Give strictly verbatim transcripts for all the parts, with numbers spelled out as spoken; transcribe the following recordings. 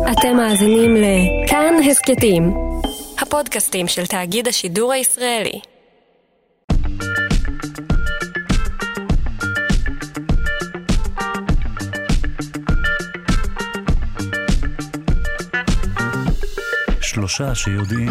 אתם מאזינים לכאן הסקטים, הפודקאסטים של תאגיד השידור הישראלי. שלושה שיודעים.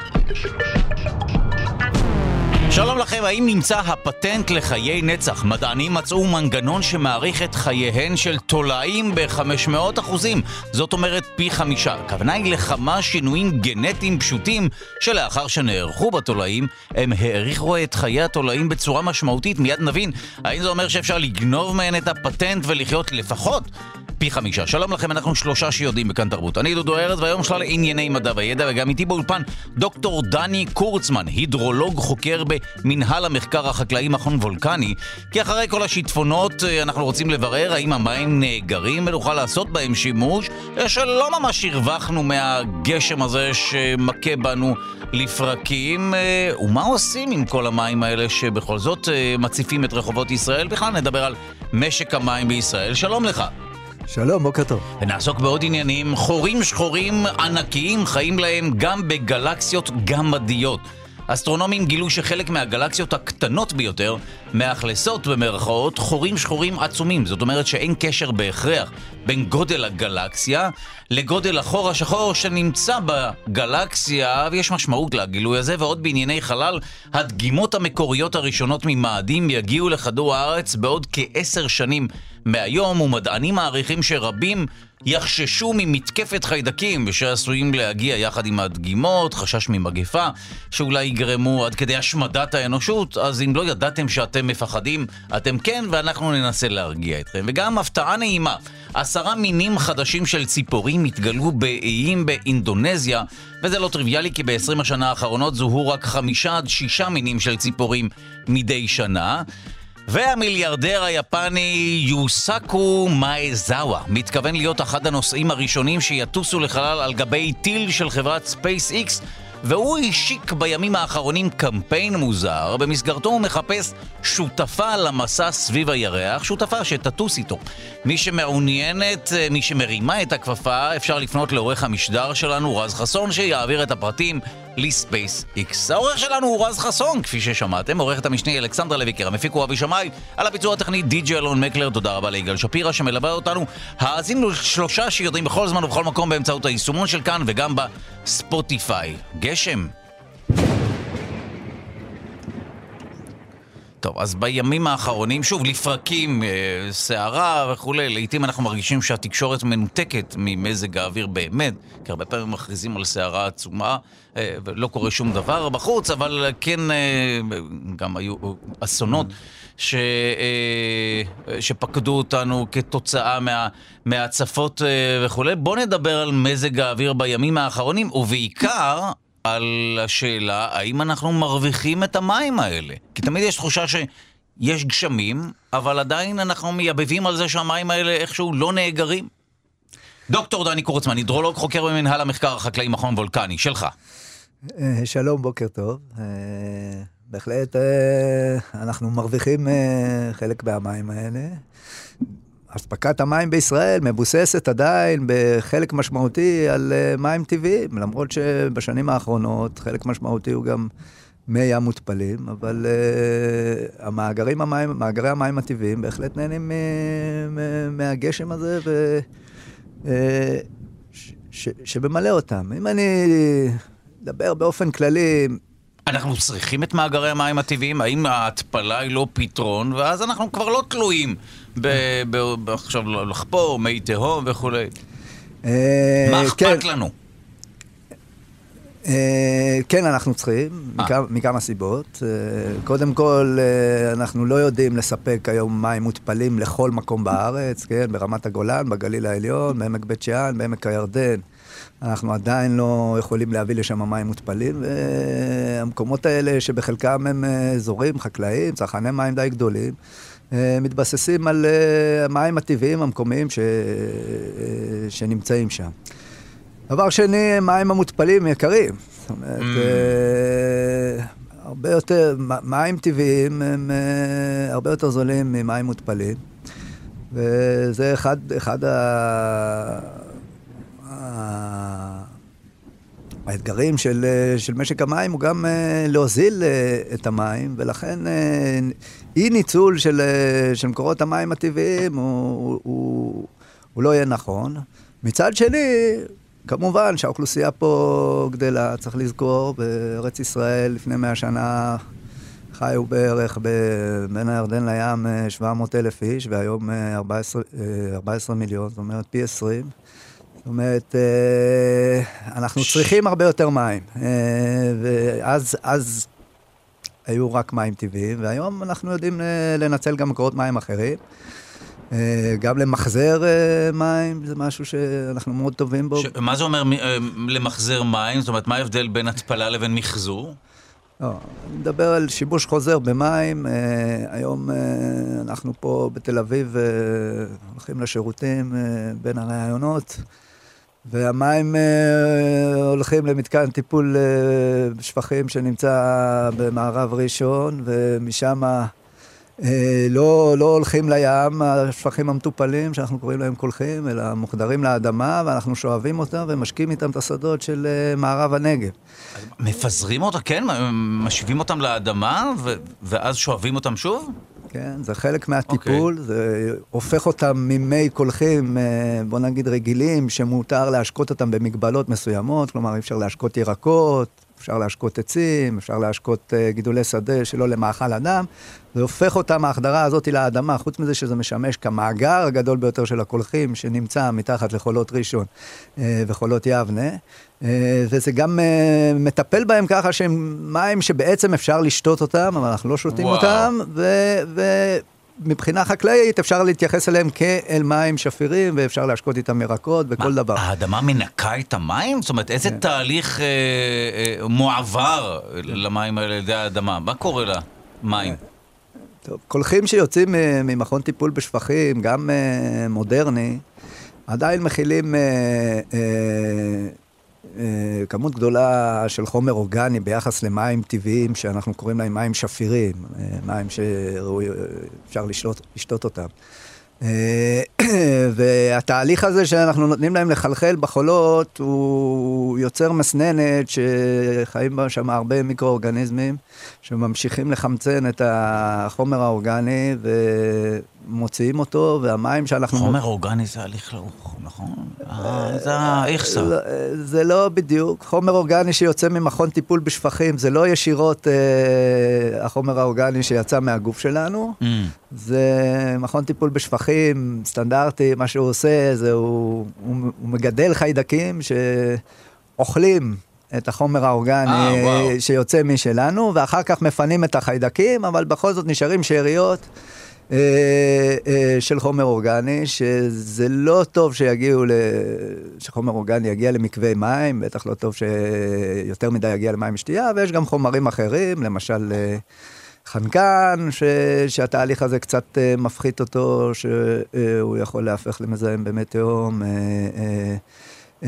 שלום לכם, האם נמצא הפטנט לחיי נצח? מדענים מצאו מנגנון שמעריך את חייהן של תולעים ב-חמש מאות אחוזים, זאת אומרת פי חמישה. הכוונה היא לכמה שינויים גנטיים פשוטים שלאחר שנערכו בתולעים, הם העריכו את חיי התולעים בצורה משמעותית. מיד נבין, האם זה אומר שאפשר לגנוב מהן את הפטנט ולחיות לפחות פי חמישה. שלום לכם, אנחנו שלושה שיודעים בכאן תרבות. אני דודו ארז, והיום שלל ענייני מדע וידע, וגם איתי באולפן דוקטור דני קורצמן, הידרולוג חוקר במנהל המחקר החקלאי מכון וולקני, כי אחרי כל השיטפונות אנחנו רוצים לברר האם המים נאגרים ונוכל לעשות בהם שימוש, שלא ממש הרווחנו מהגשם הזה שמכה בנו לפרקים, ומה עושים עם כל המים האלה שבכל זאת מציפים את רחובות ישראל. בכלל נדבר על משק המים בישראל. שלום לך. שלום, בוקר טוב. ונעסוק בעוד עניינים. חורים שחורים ענקיים חיים להם גם בגלקסיות גמדיות. אסטרונומים גילו שחלק מהגלקסיות הקטנות ביותר מאכלסות במרכאות חורים שחורים עצומים. זאת אומרת שאין קשר בהכרח בין גודל הגלקסיה לגודל החור השחור שנמצא בגלקסיה, ויש משמעות לגילוי הזה. ועוד בענייני חלל, הדגימות המקוריות הראשונות ממאדים יגיעו לכדור הארץ בעוד כעשר שנים מהיום, ומדענים מעריכים שרבים יחששו ממתקפת חיידקים שעשויים להגיע יחד עם הדגימות, חשש ממגפה שאולי יגרמו עד כדי השמדת האנושות. אז אם לא ידעתם שאתם מפחדים, אתם כן, ואנחנו ננסה להרגיע אתכם. וגם הפתעה נעימה, עשרה מינים חדשים של ציפורים התגלו באיים באינדונזיה, וזה לא טריוויאלי כי ב-עשרים השנה האחרונות זוהו רק חמישה עד שישה מינים של ציפורים מדי שנה. והמיליארדר היפני יוסאקו מאזאווה מתכוון להיות אחד הנוסעים הראשונים שיטוסו לחלל על גבי טיל של חברת SpaceX, והוא השיק בימים האחרונים קמפיין מוזר, במסגרתו הוא מחפש שותפה למסע סביב הירח, שותפה שתטוס איתו. מי שמעוניינת, מי שמרימה את הכפפה, אפשר לפנות לעורך המשדר שלנו, רז חסון, שיעביר את הפרטים לספייס-איקס. העורך שלנו הוא רז חסון, כפי ששמעתם, עורכת המשנה אלכסנדרה לויקר, המפיק הוא אבי שמאי, על הביצוע הטכני די.ג'יי אלון מקלר. תודה רבה ליגאל שפירא שמלווה אותנו. האזינו שלושה שיודעים בכל זמן ובכל מקום באמצעות היישומון של כאן וגם בספוטיפיי. גשם. טוב, אז בימים האחרונים, שוב, לפרקים, שערה וכו', לעתים אנחנו מרגישים שהתקשורת מנותקת ממזג האוויר באמת, כי הרבה פעמים מכריזים על שערה עצומה, ולא קורה שום דבר בחוץ, אבל כן, גם היו אסונות ש... שפקדו אותנו כתוצאה מה... מהצפות וכו'. בוא נדבר על מזג האוויר בימים האחרונים, ובעיקר על השאלה, האם אנחנו מרוויחים את המים האלה? כי תמיד יש תחושה שיש גשמים, אבל עדיין אנחנו מייבבים על זה שהמים האלה איכשהו לא נאגרים. דוקטור דני קורצמן, הידרולוג חוקר במנהל המחקר החקלאי מכון וולקני, שלך. שלום, בוקר טוב. בהחלט אנחנו מרוויחים חלק מהמים האלה. אספקת המים בישראל מבוססת עדיין בחלק משמעותי על מים טבעיים, למרות שבשנים האחרונות חלק משמעותי הוא גם מי ים מותפלים, אבל uh, המאגרים המים, מאגרי המים הטבעיים בהחלט נהנים מהגשם הזה, ו, uh, ש, ש, שבמלא אותם. אם אני אדבר באופן כללי, אנחנו צריכים את מאגרי המים הטבעיים, האם ההתפלה היא לא פתרון, ואז אנחנו כבר לא תלויים ב- ב- עכשיו לחפור, מי תהום וכו'. מה אכפת לנו? כן, אנחנו צריכים, מכמה סיבות. קודם כל, אנחנו לא יודעים לספק היום מים מותפלים לכל מקום בארץ, כן, ברמת הגולן, בגליל העליון, בעמק בית שאן, בעמק הירדן. אנחנו עדיין לא יכולים להביא לשם מים מותפלים, והמקומות האלה שבחלקם הם אזורים חקלאיים, צרכני מים די גדולים, מתבססים על המים הטבעיים המקומיים ש... שנמצאים שם. דבר שני, מים המותפלים יקרים. זאת אומרת, mm. הרבה יותר, מים טבעיים הם הרבה יותר זולים ממים מותפלים, וזה אחד, אחד ה... האתגרים של, של משק המים הוא גם להוזיל את המים, ולכן אי ניצול של, של מקורות המים הטבעיים הוא, הוא, הוא לא יהיה נכון. מצד שני, כמובן שהאוכלוסייה פה גדלה, צריך לזכור, בארץ ישראל לפני מאה שנה חיו בערך בין הירדן לים שבע מאות אלף איש, והיום ארבע עשרה מיליון, זאת אומרת פי עשרים. זאת אומרת, אנחנו צריכים הרבה יותר מים, ואז אז היו רק מים טבעיים, והיום אנחנו יודעים לנצל גם מקורות מים אחרים. גם למחזר מים, זה משהו שאנחנו מאוד טובים בו. מה זה אומר למחזר מים? זאת אומרת, מה ההבדל בין התפלה לבין מחזור? לא, אני מדבר על שימוש חוזר במים. היום אנחנו פה בתל אביב הולכים לשירותים בין הרעיונות, והמים הולכים למתקן טיפול שפכים שנמצא במערב ראשון, ומשם לא, לא הולכים לים, השפכים המטופלים, שאנחנו קוראים להם קולחים, אלא מוחדרים לאדמה, ואנחנו שואבים אותם ומשקים איתם את השדות של מערב הנגב. מפזרים אותם, כן? משיבים אותם לאדמה, ו- ואז שואבים אותם שוב? כן, זה חלק מהטיפול, okay. זה הופך אותם ממי קולחים, בוא נגיד רגילים, שמותר להשקות אותם במגבלות מסוימות, כלומר אי אפשר להשקות ירקות, אפשר להשקות עצים, אפשר להשקות גידולי שדה שלא למאכל אדם, זה הופך אותם, ההחדרה הזאת לאדמה, חוץ מזה שזה משמש כמאגר הגדול ביותר של הקולחים, שנמצא מתחת לחולות ראשון וחולות יבנה, וזה גם מטפל בהם ככה שהם מים שבעצם אפשר לשתות אותם, אבל אנחנו לא שותים וואו. אותם, ו... ו... מבחינה חקלאית אפשר להתייחס אליהם כאל מים שפירים, ואפשר להשקות איתם ירקות וכל מה, דבר. האדמה מנקה את המים? זאת אומרת, איזה כן. תהליך אה, אה, מועבר כן. למים האלה לידי האדמה? מה קורה למים? טוב, קולחים שיוצאים ממכון טיפול בשפכים, גם אה, מודרני, עדיין מכילים אה, אה, אה, כמות גדולה של חומר אורגני ביחס למים טבעיים, שאנחנו קוראים להם מים שפירים, אה, מים שאפשר לשתות, לשתות אותם. והתהליך הזה שאנחנו נותנים להם לחלחל בחולות, הוא יוצר מסננת שחיים בה שם הרבה מיקרואורגניזמים, שממשיכים לחמצן את החומר האורגני ומוציאים אותו, והמים שאנחנו... חומר אורגני זה הליך לכלוך, נכון? זה האיכסה. זה לא בדיוק. חומר אורגני שיוצא ממכון טיפול בשפכים, זה לא ישירות החומר האורגני שיצא מהגוף שלנו, זה מכון טיפול בשפכים, סטנדרטי, מה שהוא עושה, זה הוא, הוא, הוא מגדל חיידקים שאוכלים את החומר האורגני 아, שיוצא משלנו, ואחר כך מפנים את החיידקים, אבל בכל זאת נשארים שאריות אה, אה, של חומר אורגני, שזה לא טוב שיגיעו, ל... שחומר אורגני יגיע למקווי מים, בטח לא טוב שיותר מדי יגיע למים שתייה, ויש גם חומרים אחרים, למשל... אה, חנקן, ש... שהתהליך הזה קצת uh, מפחית אותו, שהוא יכול להפך למזהם במי תהום, uh, uh,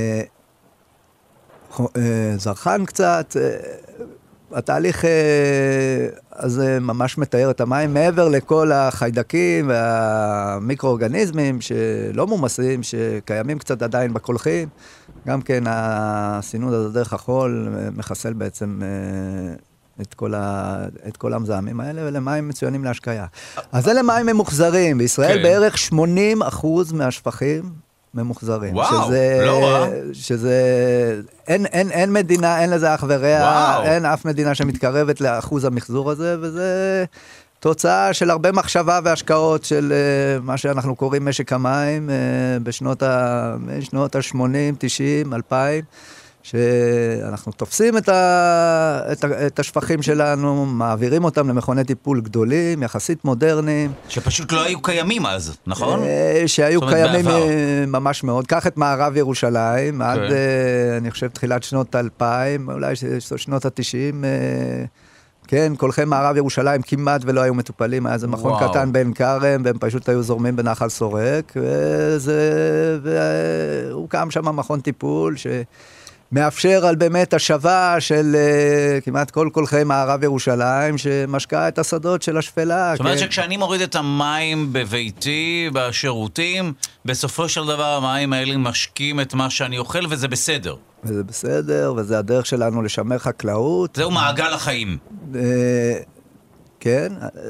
uh, uh, זרחן קצת, uh, התהליך uh, הזה ממש מתאר את המים, מעבר לכל החיידקים והמיקרואורגניזמים שלא מומסים, שקיימים קצת עדיין בקולחים, גם כן הסינון הזה דרך החול מחסל בעצם... Uh, את כל, ה... את כל המזהמים האלה, ולמים מצוינים להשקיה. אז אלה מים ממוחזרים. בישראל בערך שמונים אחוז מהשפכים ממוחזרים. וואו, שזה, לא רע. שזה, אין, אין, אין מדינה, אין לזה אח ורע, אין אף מדינה שמתקרבת לאחוז המחזור הזה, וזה תוצאה של הרבה מחשבה והשקעות של מה שאנחנו קוראים משק המים, בשנות ה... שנות ה-שמונים, תשעים, אלפיים, שאנחנו תופסים את, ה, את, ה, את השפכים שלנו, מעבירים אותם למכוני טיפול גדולים, יחסית מודרניים. שפשוט לא היו קיימים אז, נכון? שהיו קיימים בעבר. ממש מאוד. קח את מערב ירושלים, okay. עד, אני חושב, תחילת שנות האלפיים, אולי שנות התשעים, כן, קולחי מערב ירושלים כמעט ולא היו מטופלים, היה איזה מכון וואו. קטן בין כרם, והם פשוט היו זורמים בנחל סורק, וזה, והוא קם שם מכון טיפול, ש... מאפשר על באמת השווה של uh, כמעט כל קולחי מערב ירושלים, שמשקעה את השדות של השפלה. זאת אומרת כן. שכשאני מוריד את המים בביתי, בשירותים, בסופו של דבר המים האלה משקים את מה שאני אוכל, וזה בסדר. וזה בסדר, וזה הדרך שלנו לשמר חקלאות. זהו מעגל החיים. Uh, כן.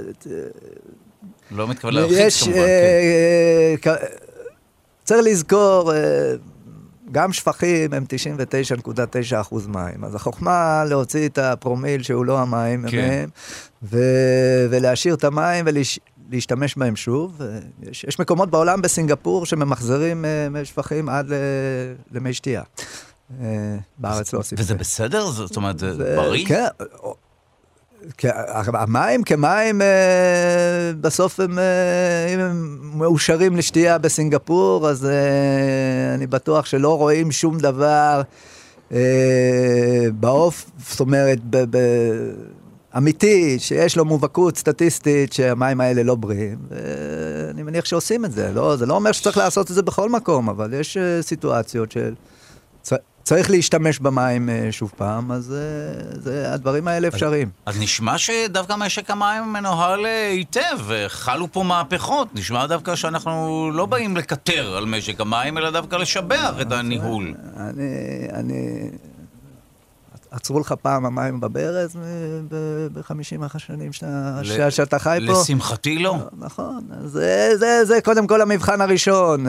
לא מתכוון להרחיץ כמובן. Uh, כן. צריך לזכור... Uh, גם שפכים הם תשעים ותשע נקודה תשע אחוז מים, אז החוכמה להוציא את הפרומיל שהוא לא המים, כן. ו- ולהשאיר את המים ולהשתמש בהם שוב. יש, יש מקומות בעולם בסינגפור שממחזרים uh, שפכים עד ל- למי שתייה. Uh, בארץ לא עושים. וזה בסדר? זאת אומרת, זה, זה בריא? כן. המים כמים בסוף הם, אם הם מאושרים לשתייה בסינגפור, אז אני בטוח שלא רואים שום דבר בעוף, זאת אומרת, אמיתי, שיש לו מובהקות סטטיסטית שהמים האלה לא בריאים, ואני מניח שעושים את זה. לא, זה לא אומר שצריך לעשות את זה בכל מקום, אבל יש סיטואציות של... צריך להשתמש במים שוב פעם, אז זה, הדברים האלה אפשריים. אז, אז נשמע שדווקא משק המים מנוהל היטב, חלו פה מהפכות, נשמע דווקא שאנחנו לא באים לקטר על משק המים, אלא דווקא לשבח את הניהול. אני, אני... עצרו לך פעם המים בברז ב-חמישים השנים שאתה חי פה. לשמחתי לא. נכון, זה קודם כל המבחן הראשון.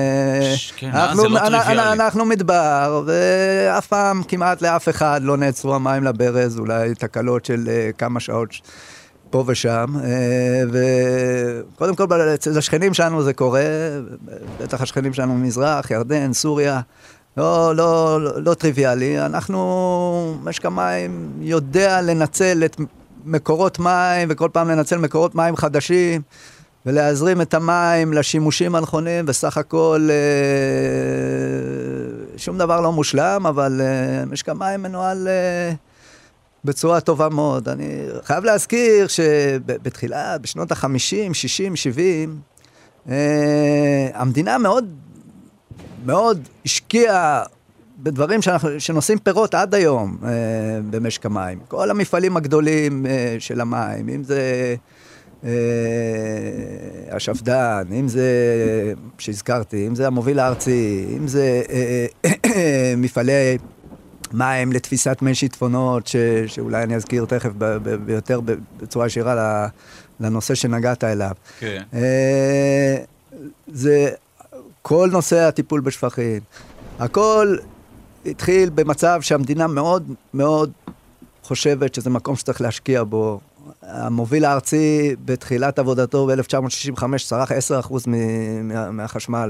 אנחנו מדבר, ואף פעם כמעט לאף אחד לא נעצרו המים לברז, אולי תקלות של כמה שעות פה ושם, וקודם כל לשכנים שלנו זה קורה, בטח השכנים שלנו ממזרח, ירדן, סוריה, לא, לא, לא, לא טריוויאלי. אנחנו, משק המים יודע לנצל את מקורות מים, וכל פעם לנצל מקורות מים חדשים, ולהזרים את המים לשימושים הנכונים, וסך הכל שום דבר לא מושלם, אבל משק המים מנוהל בצורה טובה מאוד. אני חייב להזכיר שבתחילה, בשנות ה-חמישים, שישים, שבעים, המדינה מאוד מאוד השקיע בדברים שאנחנו, שנושאים פירות עד היום אה, במשק המים. כל המפעלים הגדולים אה, של המים, אם זה אה, השפדן, אם זה, שהזכרתי, אם זה המוביל הארצי, אם זה אה, אה, מפעלי מים לתפיסת מי שיטפונות, ש, שאולי אני אזכיר תכף ב, ב, ביותר בצורה ישירה לנושא שנגעת אליו. כן. אה, זה... כל נושא הטיפול בשפכים, הכל התחיל במצב שהמדינה מאוד מאוד חושבת שזה מקום שצריך להשקיע בו. המוביל הארצי בתחילת עבודתו ב-אלף תשע מאות שישים וחמש צרך עשרה אחוז מהחשמל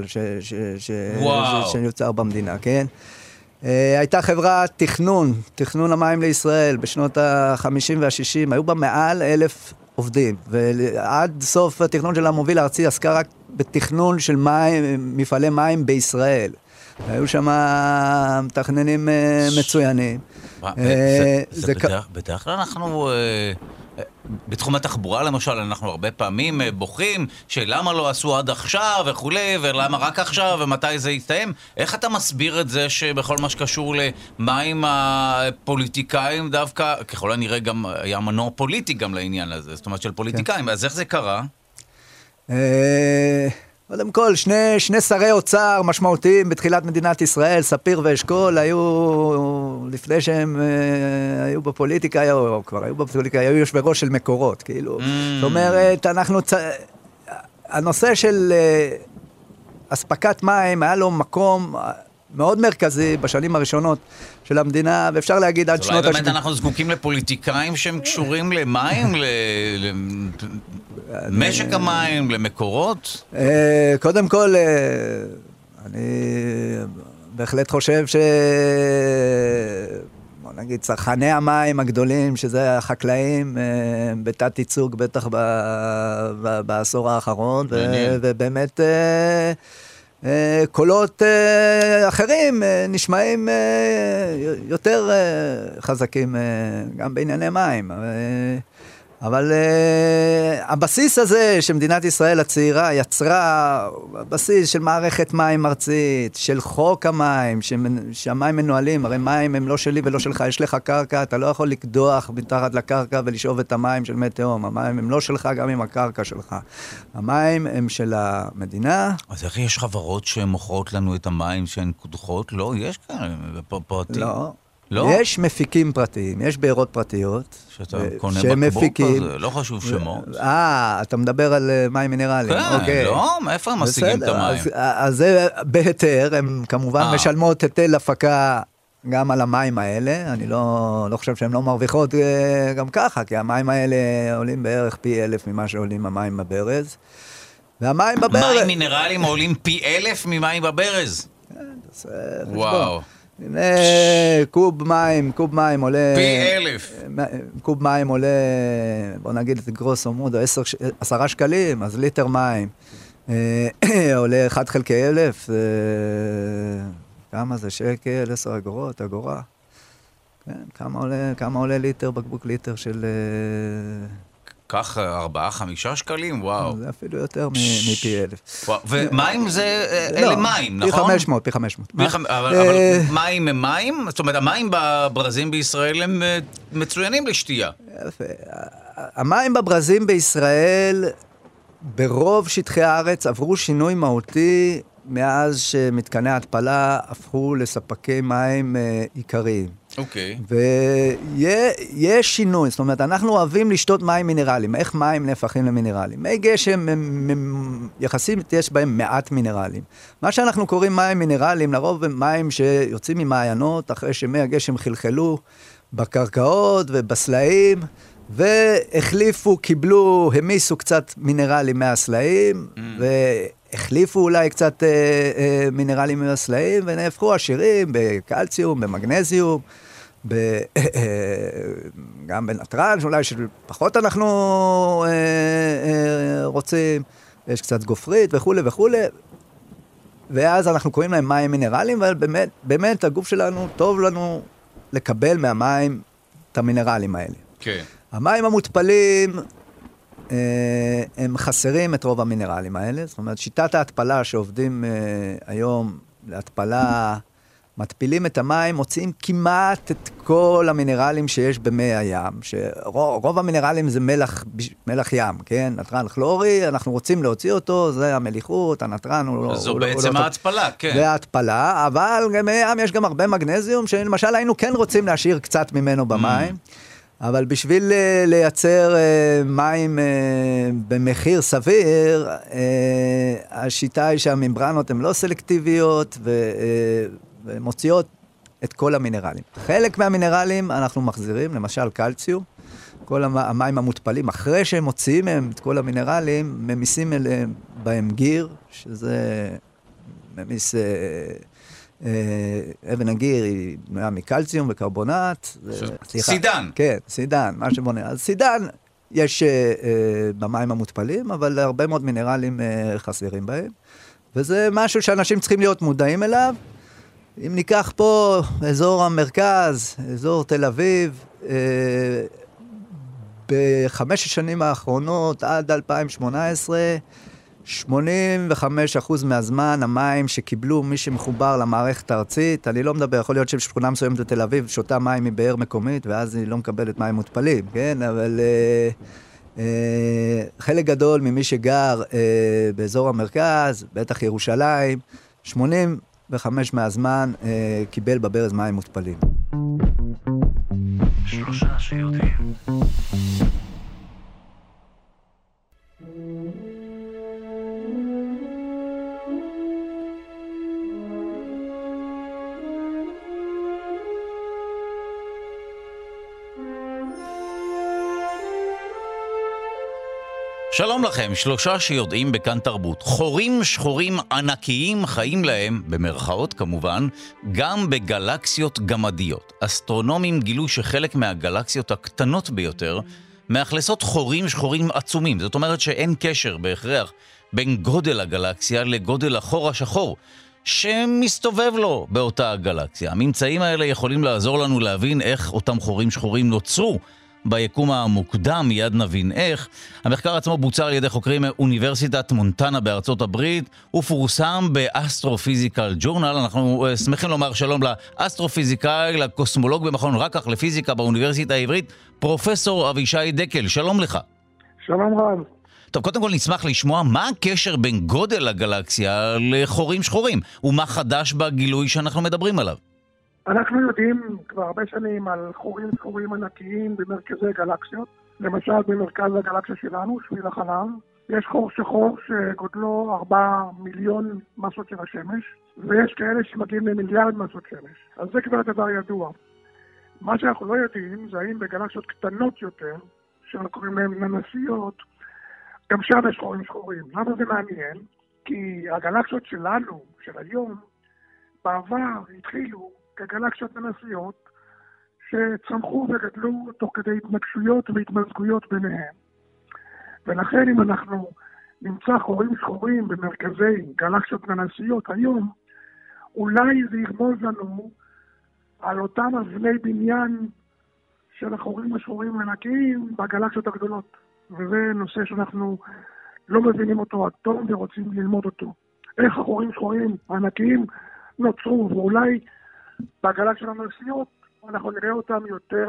שיוצר במדינה, כן? הייתה חברת תכנון, תכנון המים לישראל בשנות ה-חמישים וה-שישים, היו בה מעל אלף עובדים, ועד סוף התכנון של המוביל הארצי עסקה רק בתכנון של מים, מפעלי מים בישראל. היו שם מתכננים מצוינים. בדרך כלל אנחנו, בתחום התחבורה למשל, אנחנו הרבה פעמים בוכים שלמה לא עשו עד עכשיו וכולי, ולמה רק עכשיו ומתי זה יסתיים. איך אתה מסביר את זה שבכל מה שקשור למים הפוליטיקאים דווקא, ככל הנראה גם היה מנוע פוליטי גם לעניין הזה, זאת אומרת של פוליטיקאים, אז איך זה קרה? קודם כל, שני, שני שרי אוצר משמעותיים בתחילת מדינת ישראל, ספיר ואשכול, היו, לפני שהם uh, היו בפוליטיקה, היו, כבר היו בפוליטיקה, היו יושבי ראש של מקורות, כאילו. Mm. זאת אומרת, אנחנו, צ... הנושא של uh, אספקת מים, היה לו מקום מאוד מרכזי בשנים הראשונות של המדינה, ואפשר להגיד עד שנות... אולי באמת אנחנו זקוקים לפוליטיקאים שהם קשורים למים, למשק המים, למקורות? קודם כל, אני בהחלט חושב ש... בוא נגיד, צרכני המים הגדולים, שזה החקלאים, בתת ייצוג בטח בעשור האחרון, ובאמת... קולות אחרים נשמעים יותר חזקים גם בענייני מים. אבל uh, הבסיס הזה שמדינת ישראל הצעירה יצרה, הבסיס של מערכת מים ארצית, של חוק המים, שהמים מנוהלים, הרי מים הם לא שלי ולא שלך, יש לך קרקע, אתה לא יכול לקדוח מתחת לקרקע ולשאוב את המים של מי תהום, המים הם לא שלך גם עם הקרקע שלך, המים הם של המדינה. אז איך יש חברות שמוכרות לנו את המים שהן קודחות? לא, יש כאן פרטים. לא. לא? יש מפיקים פרטיים, יש בארות פרטיות. שאתה קונה בקבוק הזה, לא חשוב שמות. אה, אתה מדבר על מים מינרליים. כן, אוקיי. לא, מאיפה הם משיגים את המים? אז, אז זה בהיתר, הם כמובן 아. משלמות היטל הפקה גם על המים האלה, אני לא, לא חושב שהן לא מרוויחות גם ככה, כי המים האלה עולים בערך פי אלף ממה שעולים המים בברז. והמים בברז... מים מינרליים עולים פי אלף ממים בברז? כן, זה חשבון. וואו. הנה, קוב מים, קוב מים עולה... פי אלף. קוב מים עולה, בוא נגיד את גרוס עמוד, עשרה שקלים, אז ליטר מים עולה אחד חלקי אלף, כמה זה שקל, עשר אגורות, אגורה. כן, כמה עולה, כמה עולה ליטר, בקבוק ליטר של... כך ארבעה, חמישה שקלים, וואו. זה אפילו יותר מפי אלף. ומים זה, אלה מים, נכון? פי חמש מאות, פי חמש מאות. אבל מים הם מים? זאת אומרת, המים בברזים בישראל הם מצוינים לשתייה. יפה. המים בברזים בישראל, ברוב שטחי הארץ, עברו שינוי מהותי מאז שמתקני ההתפלה הפכו לספקי מים עיקריים. אוקיי. ויש שינוי, זאת אומרת, אנחנו אוהבים לשתות מים מינרליים. איך מים נהפכים למינרליים? מי גשם, יחסית יש בהם מעט מינרלים. מה שאנחנו קוראים מים מינרליים, לרוב הם מים שיוצאים ממעיינות, אחרי שמי הגשם חלחלו בקרקעות ובסלעים, והחליפו, קיבלו, המיסו קצת מינרלים מהסלעים, והחליפו אולי קצת אה, אה, מינרלים מהסלעים, ונהפכו עשירים בקלציום, במגנזיום, ב, אה, גם בנטרן, שאולי שפחות אנחנו אה, אה, רוצים, יש קצת גופרית וכו' וכו', ואז אנחנו קוראים להם מים מינרלים, אבל באמת, באמת הגוף שלנו טוב לנו לקבל מהמים את המינרלים האלה. כן. המים המותפלים, אה, הם חסרים את רוב המינרלים האלה, זאת אומרת, שיטת ההתפלה שעובדים אה, היום להתפלה, מתפילים את המים, מוציאים כמעט את כל המינרלים שיש במי הים, שרוב רוב המינרלים זה מלח, מלח ים, כן? נטרן כלורי, אנחנו רוצים להוציא אותו, זה המליחות, הנטרן הוא לא... זו הוא בעצם לא, ההתפלה, כן. זה ההתפלה, אבל גם ים יש גם הרבה מגנזיום, שלמשל היינו כן רוצים להשאיר קצת ממנו במים, אבל בשביל לייצר מים במחיר סביר, השיטה היא שהממברנות הן לא סלקטיביות ומוציאות את כל המינרלים. חלק מהמינרלים אנחנו מחזירים, למשל קלציום, כל המים המותפלים, אחרי שהם מוציאים מהם את כל המינרלים, ממיסים אליהם בהם גיר, שזה ממיס... אבן הגיר היא בנויה מקלציום וקרבונט. סידן. כן, סידן, מה שבונה. אז סידן יש במים המותפלים, אבל הרבה מאוד מינרלים חסרים בהם, וזה משהו שאנשים צריכים להיות מודעים אליו. אם ניקח פה אזור המרכז, אזור תל אביב, בחמש השנים האחרונות עד אלפיים שמונה עשרה, שמונים וחמישה אחוז מהזמן המים שקיבלו מי שמחובר למערכת הארצית, אני לא מדבר, יכול להיות ששכונה מסוימת בתל אביב שותה מים מבאר מקומית, ואז היא לא מקבלת מים מותפלים, כן? אבל אה, אה, חלק גדול ממי שגר אה, באזור המרכז, בטח ירושלים, שמונים וחמישה מהזמן אה, קיבל בברז מים מותפלים. שלושה שיודעים. שלום לכם, שלושה שיודעים בכאן תרבות. חורים שחורים ענקיים חיים להם, במרכאות כמובן, גם בגלקסיות גמדיות. אסטרונומים גילו שחלק מהגלקסיות הקטנות ביותר מאכלסות חורים שחורים עצומים. זאת אומרת שאין קשר בהכרח בין גודל הגלקסיה לגודל החור השחור שמסתובב לו באותה הגלקסיה. הממצאים האלה יכולים לעזור לנו להבין איך אותם חורים שחורים נוצרו, ביקום המוקדם, מיד נבין איך. המחקר עצמו בוצע על ידי חוקרים מאוניברסיטת מונטנה בארצות הברית, ופורסם באסטרופיזיקל ג'ורנל. אנחנו שמחים לומר שלום לאסטרופיזיקאי, לקוסמולוג במכון רקח לפיזיקה באוניברסיטה העברית, פרופסור אבישי דקל. שלום לך. שלום רב. טוב, קודם כל נשמח לשמוע מה הקשר בין גודל הגלקסיה לחורים שחורים, ומה חדש בגילוי שאנחנו מדברים עליו. אנחנו יודעים כבר הרבה שנים על חורים שחורים ענקיים במרכזי גלקסיות. למשל במרכז הגלקסיה שלנו, שביל החלב, יש חור שחור שגודלו ארבעה מיליון מסות של השמש, ויש כאלה שמגיעים למיליארד מסות שמש. אז זה כבר דבר ידוע. מה שאנחנו לא יודעים זה האם בגלקסיות קטנות יותר, שאנחנו קוראים להן ננסיות, גם שם יש חורים שחורים. למה זה מעניין? כי הגלקסיות שלנו, של היום, בעבר התחילו כגלקסיות ננסיות שצמחו וגדלו תוך כדי התנגשויות והתמזגויות ביניהם. ולכן אם אנחנו נמצא חורים שחורים במרכזי גלקסיות ננסיות היום, אולי זה ירמוז לנו על אותם אבני בניין של החורים השחורים הענקיים בגלקסיות הגדולות. וזה נושא שאנחנו לא מבינים אותו עד תום ורוצים ללמוד אותו. איך החורים שחורים הענקיים נוצרו, ואולי בגלקסיות הננסיות אנחנו נראה אותם יותר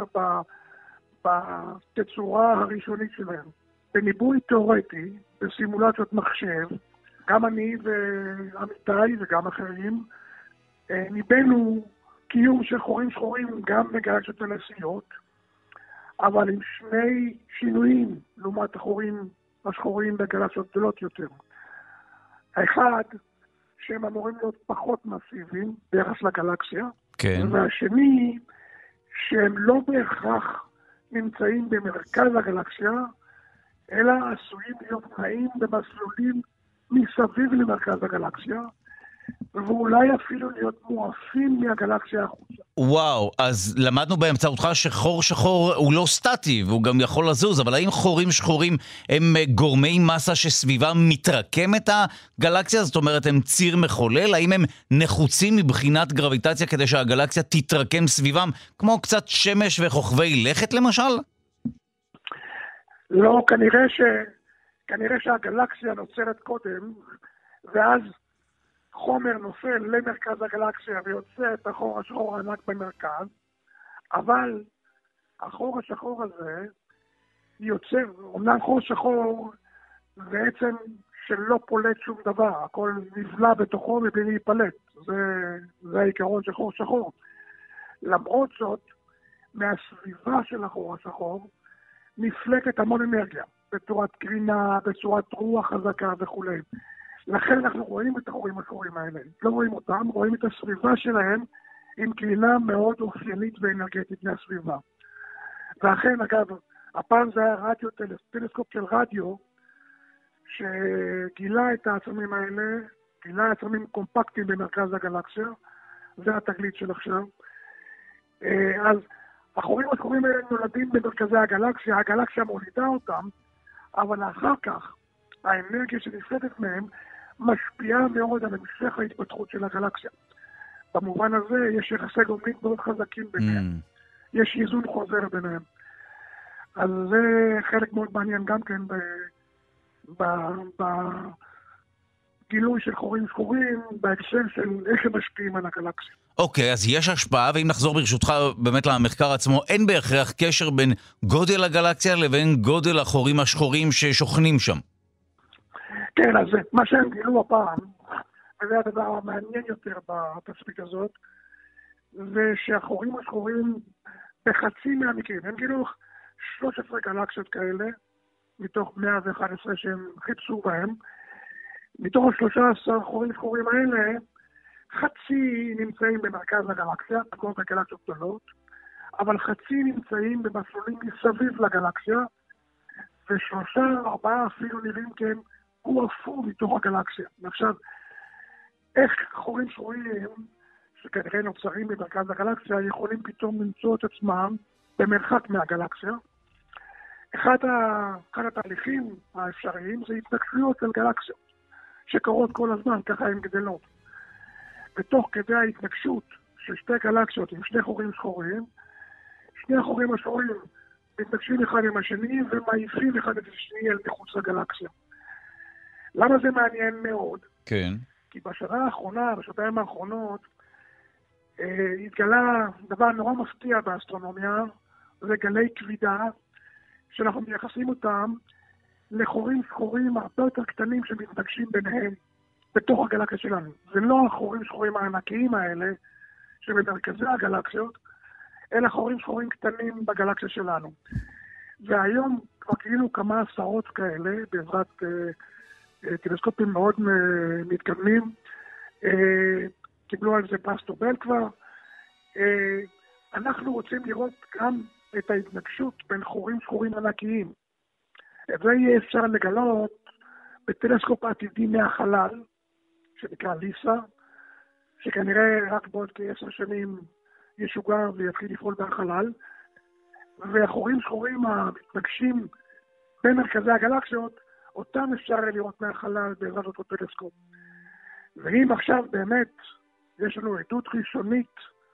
בתצורה הראשונית שלהם. בניבוי תיאורטי, בסימולציות מחשב, גם אני ועמיתי וגם אחרים, ניבאנו קיום של חורים שחורים גם בגלקסיות הננסיות, אבל עם שני שינויים לעומת החורים השחורים בגלקסיות גדולות יותר. האחד, שהם אמורים להיות פחות מסיביים ביחס לגלקסיה, כן. והשני, שהם לא בהכרח נמצאים במרכז הגלקסיה, אלא עשויים להיות נעים במסלולים מסביב למרכז הגלקסיה, ואולי אפילו להיות מועפים מהגלקסיה החוצה. וואו, אז למדנו באמצעותך שחור שחור הוא לא סטטי, והוא גם יכול לזוז, אבל האם חורים שחורים הם גורמי מסה שסביבם מתרקמת הגלקסיה? זאת אומרת, הם ציר מחולל? האם הם נחוצים מבחינת גרביטציה כדי שהגלקסיה תתרקם סביבם, כמו קצת שמש וכוכבי לכת למשל? לא, כנראה ש... כנראה שהגלקסיה נוצרת קודם, ואז חומר נופל למרכז הגלקסיה ויוצא את החור השחור הענק במרכז, אבל החור השחור הזה יוצא, אומנם חור שחור בעצם שלא פולט שום דבר, הכל נבלע בתוכו מבלי להיפלט, זה, זה העיקרון של חור שחור. למרות זאת, מהסביבה של החור השחור נפלטת המון אנרגיה, בצורת קרינה, בצורת רוח חזקה וכו'. לכן אנחנו רואים את החורים השחורים האלה. לא רואים אותם, רואים את הסביבה שלהם עם קרינה מאוד אופיינית ואנרגטית מהסביבה. ואכן, אגב, הפעם זה היה רדיו, טלסקופ של רדיו, שגילה את העצמים האלה, גילה עצמים קומפקטיים במרכז הגלקסיה, זה התגלית של עכשיו. אז החורים השחורים האלה נולדים במרכזי הגלקסיה, הגלקסיה מולידה אותם, אבל אחר כך האנרגיה שנפלטת מהם משפיעה מאוד על המשך ההתפתחות של הגלקסיה. במובן הזה יש יחסי גומלין מאוד חזקים ביניהם. Mm. יש איזון חוזר ביניהם. אז זה חלק מאוד מעניין גם כן בגילוי של חורים שחורים, בהקשר של איך הם משפיעים על הגלקסיה. אוקיי, אז יש השפעה, ואם נחזור ברשותך באמת למחקר עצמו, אין בהכרח קשר בין גודל הגלקסיה לבין גודל החורים השחורים ששוכנים שם. כן, אז מה שהם גילו הפעם, וזה הדבר המעניין יותר בתצפית הזאת, זה שהחורים השחורים בחצי מהמקרים, הם גילו שלוש עשרה גלקסיות כאלה, מתוך מאה ואחת עשרה שהם חיפשו בהם, מתוך ה-שלושה עשר חורים שחורים האלה, חצי נמצאים במרכז הגלקסיה, כמו בגלקסיות גדולות, אבל חצי נמצאים במסלולים מסביב לגלקסיה, ושלושה, ארבעה אפילו נראים כן הועפו מתוך הגלקסיה. ועכשיו, איך חורים שחורים, שכנראה נוצרים במרכז הגלקסיה, יכולים פתאום למצוא את עצמם במרחק מהגלקסיה? אחד, ה... אחד התהליכים האפשריים זה התנגשויות של גלקסיות, שקורות כל הזמן, ככה הן גדלות. ותוך כדי ההתנגשות של שתי גלקסיות עם שני חורים שחורים, שני החורים השחורים מתנגשים אחד עם השני ומעיפים אחד את השני אל מחוץ לגלקסיה. למה זה מעניין מאוד? כן. כי בשנה האחרונה, בשנתיים האחרונות, אה, התגלה דבר נורא מפתיע באסטרונומיה, זה גלי כבידה, שאנחנו מייחסים אותם לחורים שחורים הרבה יותר קטנים שמתנגשים ביניהם בתוך הגלקסיה שלנו. זה לא החורים שחורים הענקיים האלה שבמרכזי הגלקסיות, אלא חורים שחורים קטנים בגלקסיה שלנו. והיום כבר כאילו כמה עשרות כאלה, בעזרת אה, אה, טלסקופים מאוד אה, מתקדמים, אה, קיבלו על זה פרס נובל כבר. אה, אנחנו רוצים לראות גם את ההתנגשות בין חורים שחורים ענקיים. את זה יהיה אפשר לגלות בטלסקופ עתידי מהחלל, שנקרא ליסה, שכנראה רק בעוד כעשר שנים ישוגר ויתחיל לפעול בחלל, והחורים שחורים המתנגשים בין מרכזי הגלקסיות, אותם אפשר לראות מהחלל בעזרת אותו טלסקופ. ואם עכשיו באמת יש לנו עדות ראשונית,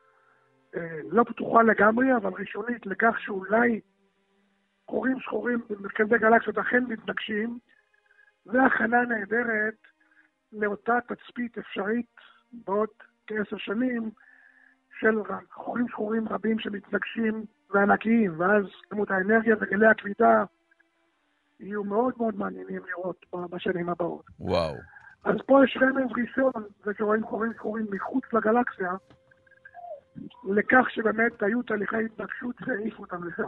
לא פתוחה לגמרי, אבל ראשונית לכך שאולי חורים שחורים במרכזי גלקסיות אכן מתנגשים, זה הכנה נהדרת לאותה תצפית אפשרית בעוד כעשר שנים של חורים שחורים רבים שמתנגשים וענקיים, ואז כמות האנרגיה וגלי הכבידה יהיו מאוד מאוד מעניינים לראות בשנים הבאות. וואו. אז פה יש רמז ראשון, זה שרואים חורים שחורים מחוץ לגלקסיה, לכך שבאמת היו תהליכי התנגשות שהעיפו אותם לשם.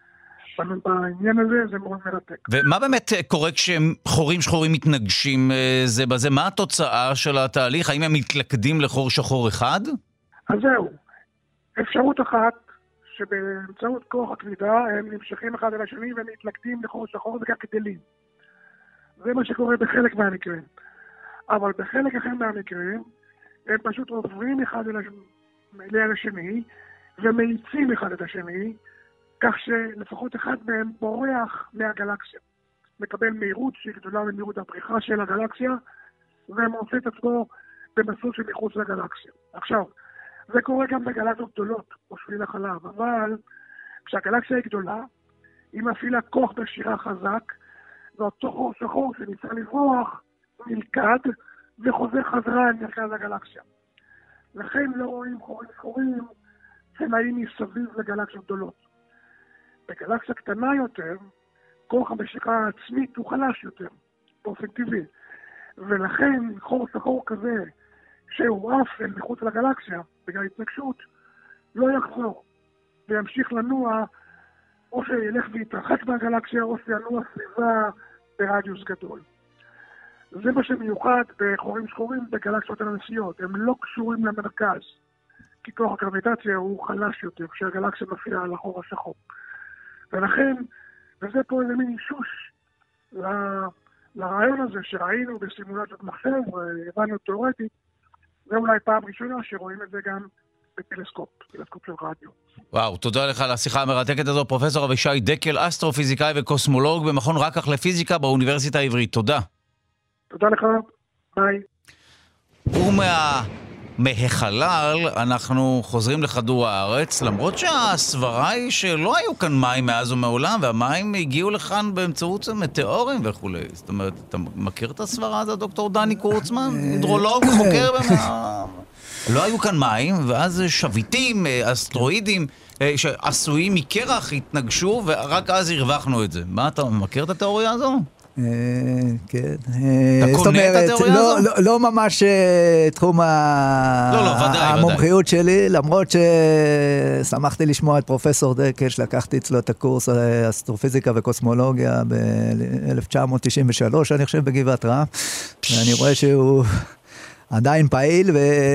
בעניין הזה זה מאוד מרתק. ומה באמת קורה כשהם חורים שחורים מתנגשים זה בזה? מה התוצאה של התהליך? האם הם מתלכדים לחור שחור אחד? אז זהו. אפשרות אחת, שבאמצעות כוח הכבידה הם נמשכים אחד אל השני והם מתלכדים לחור שחור וכך גדלים. זה מה שקורה בחלק מהמקרים. אבל בחלק אחר מהמקרים הם פשוט עוברים אחד אל השני ומאיצים אחד את השני, כך שלפחות אחד מהם בורח מהגלקסיה. מקבל מהירות שהיא גדולה ממהירות הפריחה של הגלקסיה, ומוצא את עצמו במסלול שמחוץ לגלקסיה. עכשיו, זה קורה גם בגלקסיות גדולות, כמו שביל החלב, אבל כשהגלקסיה היא גדולה, היא מפעילה כוח בשירה חזק, ואותו חור שחור שניסה לברוח, נלכד וחוזר חזרה אל מרכז הגלקסיה. לכן לא רואים חורים שחורים שנעים מסביב לגלקסיות גדולות. בגלקסיה קטנה יותר, כוח המשיכה העצמית הוא חלש יותר, באופן טבעי. ולכן חור שחור כזה, שהוא עף אל מחוץ לגלקסיה, בגלל התנגשות, לא יחזור, וימשיך לנוע, או שילך ויתרחק מהגלקסיה, או שינוע סביבה ברדיוס גדול. זה מה שמיוחד בחורים שחורים בגלקסיות הנסיעות, הם לא קשורים למרכז, כי כוח הגרביטציה הוא חלש יותר, כשהגלקסיה מפעילה על החור השחור. ולכן, וזה פה איזה מין אישוש ל... לרעיון הזה שראינו בסימולציות מחשב, הבנו תיאורטית, זה אולי פעם ראשונה שרואים את זה גם בטלסקופ, טלסקופ של רדיו. וואו, תודה לך על השיחה המרתקת הזו, פרופסור אבישי דקל, אסטרופיזיקאי וקוסמולוג במכון רקח לפיזיקה באוניברסיטה העברית. תודה. תודה לך, ביי. ומה... מהחלל אנחנו חוזרים לכדור הארץ, למרות שהסברה היא שלא היו כאן מים מאז ומעולם, והמים הגיעו לכאן באמצעות מטאורים וכו'. זאת אומרת, אתה מכיר את הסברה הזאת, דוקטור דני קורצמן? הידרולוג, חוקר במה... לא היו כאן מים, ואז שביטים, אסטרואידים, שעשויים מקרח התנגשו, ורק אז הרווחנו את זה. מה, אתה מכיר את התיאוריה הזו? כן. אתה קונה את התיאוריה הזו? לא ממש תחום המומחיות שלי, למרות ששמחתי לשמוע את פרופסור דקל, שלקחתי אצלו את הקורס אסטרופיזיקה וקוסמולוגיה ב-אלף תשע מאות תשעים ושלוש, אני חושב בגבעת רם, ואני רואה שהוא... עדיין פעיל,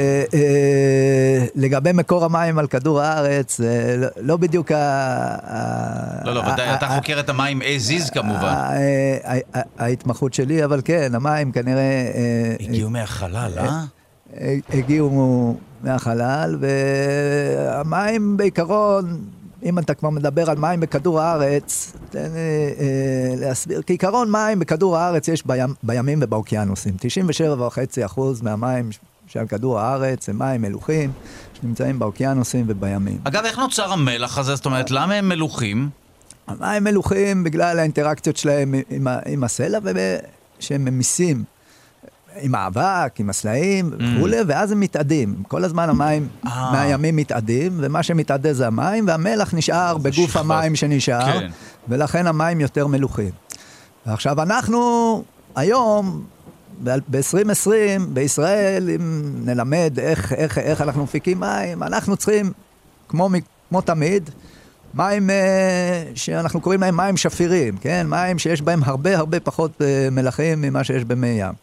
ולגבי מקור המים על כדור הארץ, לא בדיוק ה... לא, לא, ודאי, אתה חוקר את המים as is כמובן. ההתמחות שלי, אבל כן, המים כנראה... הגיעו מהחלל, אה? הגיעו מהחלל, והמים בעיקרון... אם אתה כבר מדבר על מים בכדור הארץ, תן אה, להסביר, כעיקרון מים בכדור הארץ יש בים, בימים ובאוקיינוסים. תשעים ושבע נקודה חמש אחוז מהמים של כדור הארץ הם מים מלוחים, שנמצאים באוקיינוסים ובימים. אגב, איך נוצר המלח הזה? זאת אומרת, למה הם מלוחים? המים מלוחים בגלל האינטראקציות שלהם עם, עם הסלע, ושהם ממיסים עם האבק, עם הסלעים וכו', mm. ואז הם מתאדים. כל הזמן המים ah. מהימים מתאדים, ומה שמתאדה זה המים, והמלח נשאר בגוף שכבות. המים שנשאר, כן. ולכן המים יותר מלוחים. עכשיו אנחנו היום, ב-עשרים עשרים, בישראל, אם נלמד איך, איך, איך אנחנו מפיקים מים, אנחנו צריכים, כמו, כמו תמיד, מים שאנחנו קוראים להם מים שפירים, כן? מים שיש בהם הרבה הרבה פחות מלחים ממה שיש במי ים.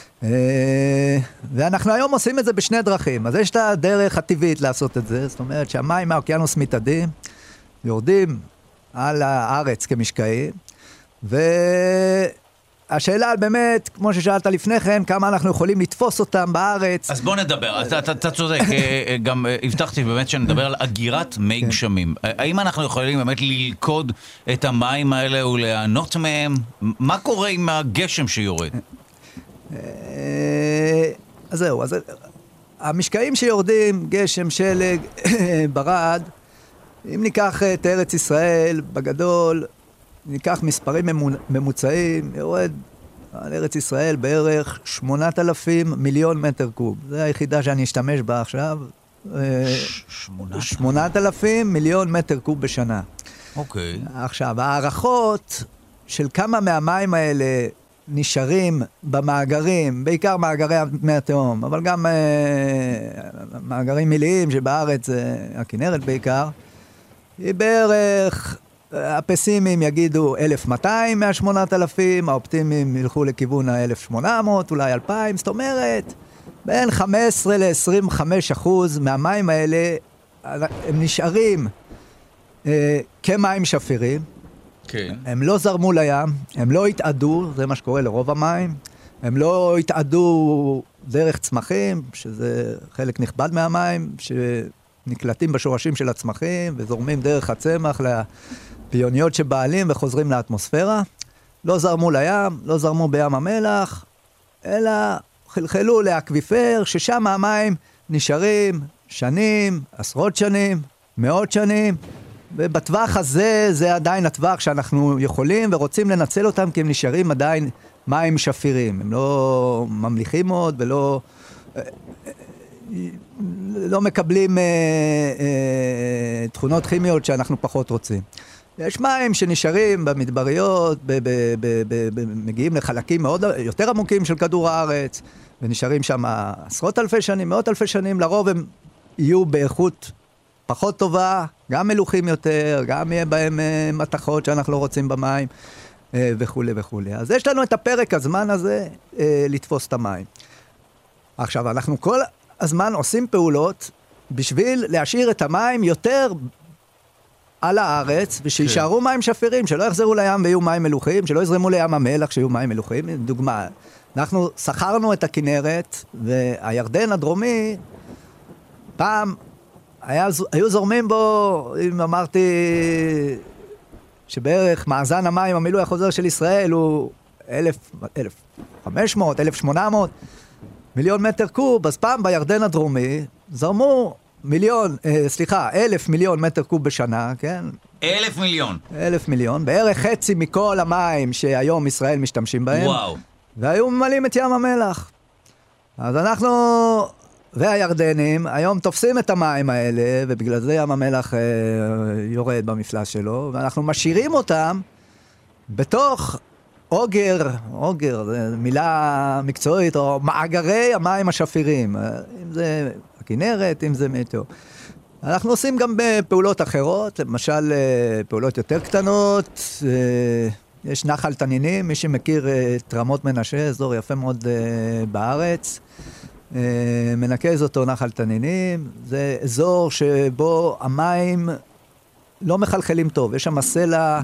ואנחנו היום עושים את זה בשני דרכים. אז יש את הדרך הטבעית לעשות את זה, זאת אומרת שהמים מהאוקיינוס מתאדים, יורדים על הארץ כמשקעים, והשאלה באמת, כמו ששאלת לפני כן, כמה אנחנו יכולים לתפוס אותם בארץ. אז בוא נדבר, אתה, אתה, אתה צודק, גם הבטחתי באמת שנדבר על אגירת מי גשמים. האם אנחנו יכולים באמת ללכוד את המים האלה ולענות מהם? מה קורה עם הגשם שיורד? אז זהו, אז המשקעים שיורדים, גשם, שלג, ברד, אם ניקח את ארץ ישראל בגדול, ניקח מספרים ממוצעים, יורד על ארץ ישראל בערך שמונת אלפים מיליון מטר קוב. זו היחידה שאני אשתמש בה עכשיו. שמונת אלפים מיליון מטר קוב בשנה. אוקיי. עכשיו, הערכות של כמה מהמים האלה נשארים במאגרים, בעיקר מאגרי מי התהום, אבל גם אה, מאגרים מיליים שבארץ, אה, הכנרת בעיקר, היא בערך, הפסימים יגידו אלף ומאתיים מה-שמונת אלפים, האופטימיים ילכו לכיוון ה-אלף ושמונה מאות, אולי אלפיים, זאת אומרת, בין חמש עשרה ל-עשרים וחמישה אחוז מהמים האלה, הם נשארים אה, כמים שפירים, כן. הם לא זרמו לים, הם לא התאדו, זה מה שקורה לרוב המים, הם לא התאדו דרך צמחים, שזה חלק נכבד מהמים, שנקלטים בשורשים של הצמחים, וזורמים דרך הצמח לפיוניות שבעלים וחוזרים לאטמוספירה. לא זרמו לים, לא זרמו בים המלח, אלא חלחלו לאקוויפר, ששם המים נשארים שנים, עשרות שנים, מאות שנים, ובטווח הזה, זה עדיין הטווח שאנחנו יכולים ורוצים לנצל אותם, כי הם נשארים עדיין מים שפירים. הם לא ממליכים מאוד ולא לא מקבלים אה, אה, תכונות כימיות שאנחנו פחות רוצים. יש מים שנשארים במדבריות, ב- ב- ב- ב- ב- מגיעים לחלקים מאוד יותר עמוקים של כדור הארץ, ונשארים שם עשרות אלפי שנים, מאות אלפי שנים, לרוב הם יהיו באיכות פחות טובה, גם מלוכים יותר, גם יהיה בהם uh, מתכות שאנחנו לא רוצים במים, uh, וכו' וכו'. אז יש לנו את הפרק הזמן הזה uh, לתפוס את המים. עכשיו, אנחנו כל הזמן עושים פעולות בשביל להשאיר את המים יותר על הארץ, ושישארו כן. מים שפירים, שלא יחזרו לים ויהיו מים מלוכים, שלא יזרמו לים המלח שיהיו מים מלוכים. דוגמה, אנחנו שכרנו את הכנרת, והירדן הדרומי, פעם, היה, היו זורמים בו, אם אמרתי שבערך מאזן המים, המילוי החוזר של ישראל הוא אלף וחמש מאות, אלף ושמונה מאות מיליון מטר קוב, אז פעם בירדן הדרומי זרמו מיליון, אה, סליחה, אלף מיליון מטר קוב בשנה, כן? אלף מיליון. אלף מיליון, בערך חצי מכל המים שהיום ישראל משתמשים בהם. וואו. והיו ממלאים את ים המלח. אז אנחנו והירדנים היום תופסים את המים האלה, ובגלל זה ים המלח אה, יורד במפלס שלו, ואנחנו משאירים אותם בתוך אוגר, אוגר, זו מילה מקצועית, או מאגרי המים השפירים, אם זה הכנרת, אם זה מטאו. אנחנו עושים גם בפעולות אחרות, למשל פעולות יותר קטנות, יש נחל תנינים, מי שמכיר את רמות מנשה, אזור יפה מאוד בארץ, מנקז אותו נחל תנינים, זה אזור שבו המים לא מחלחלים טוב, יש שם סלע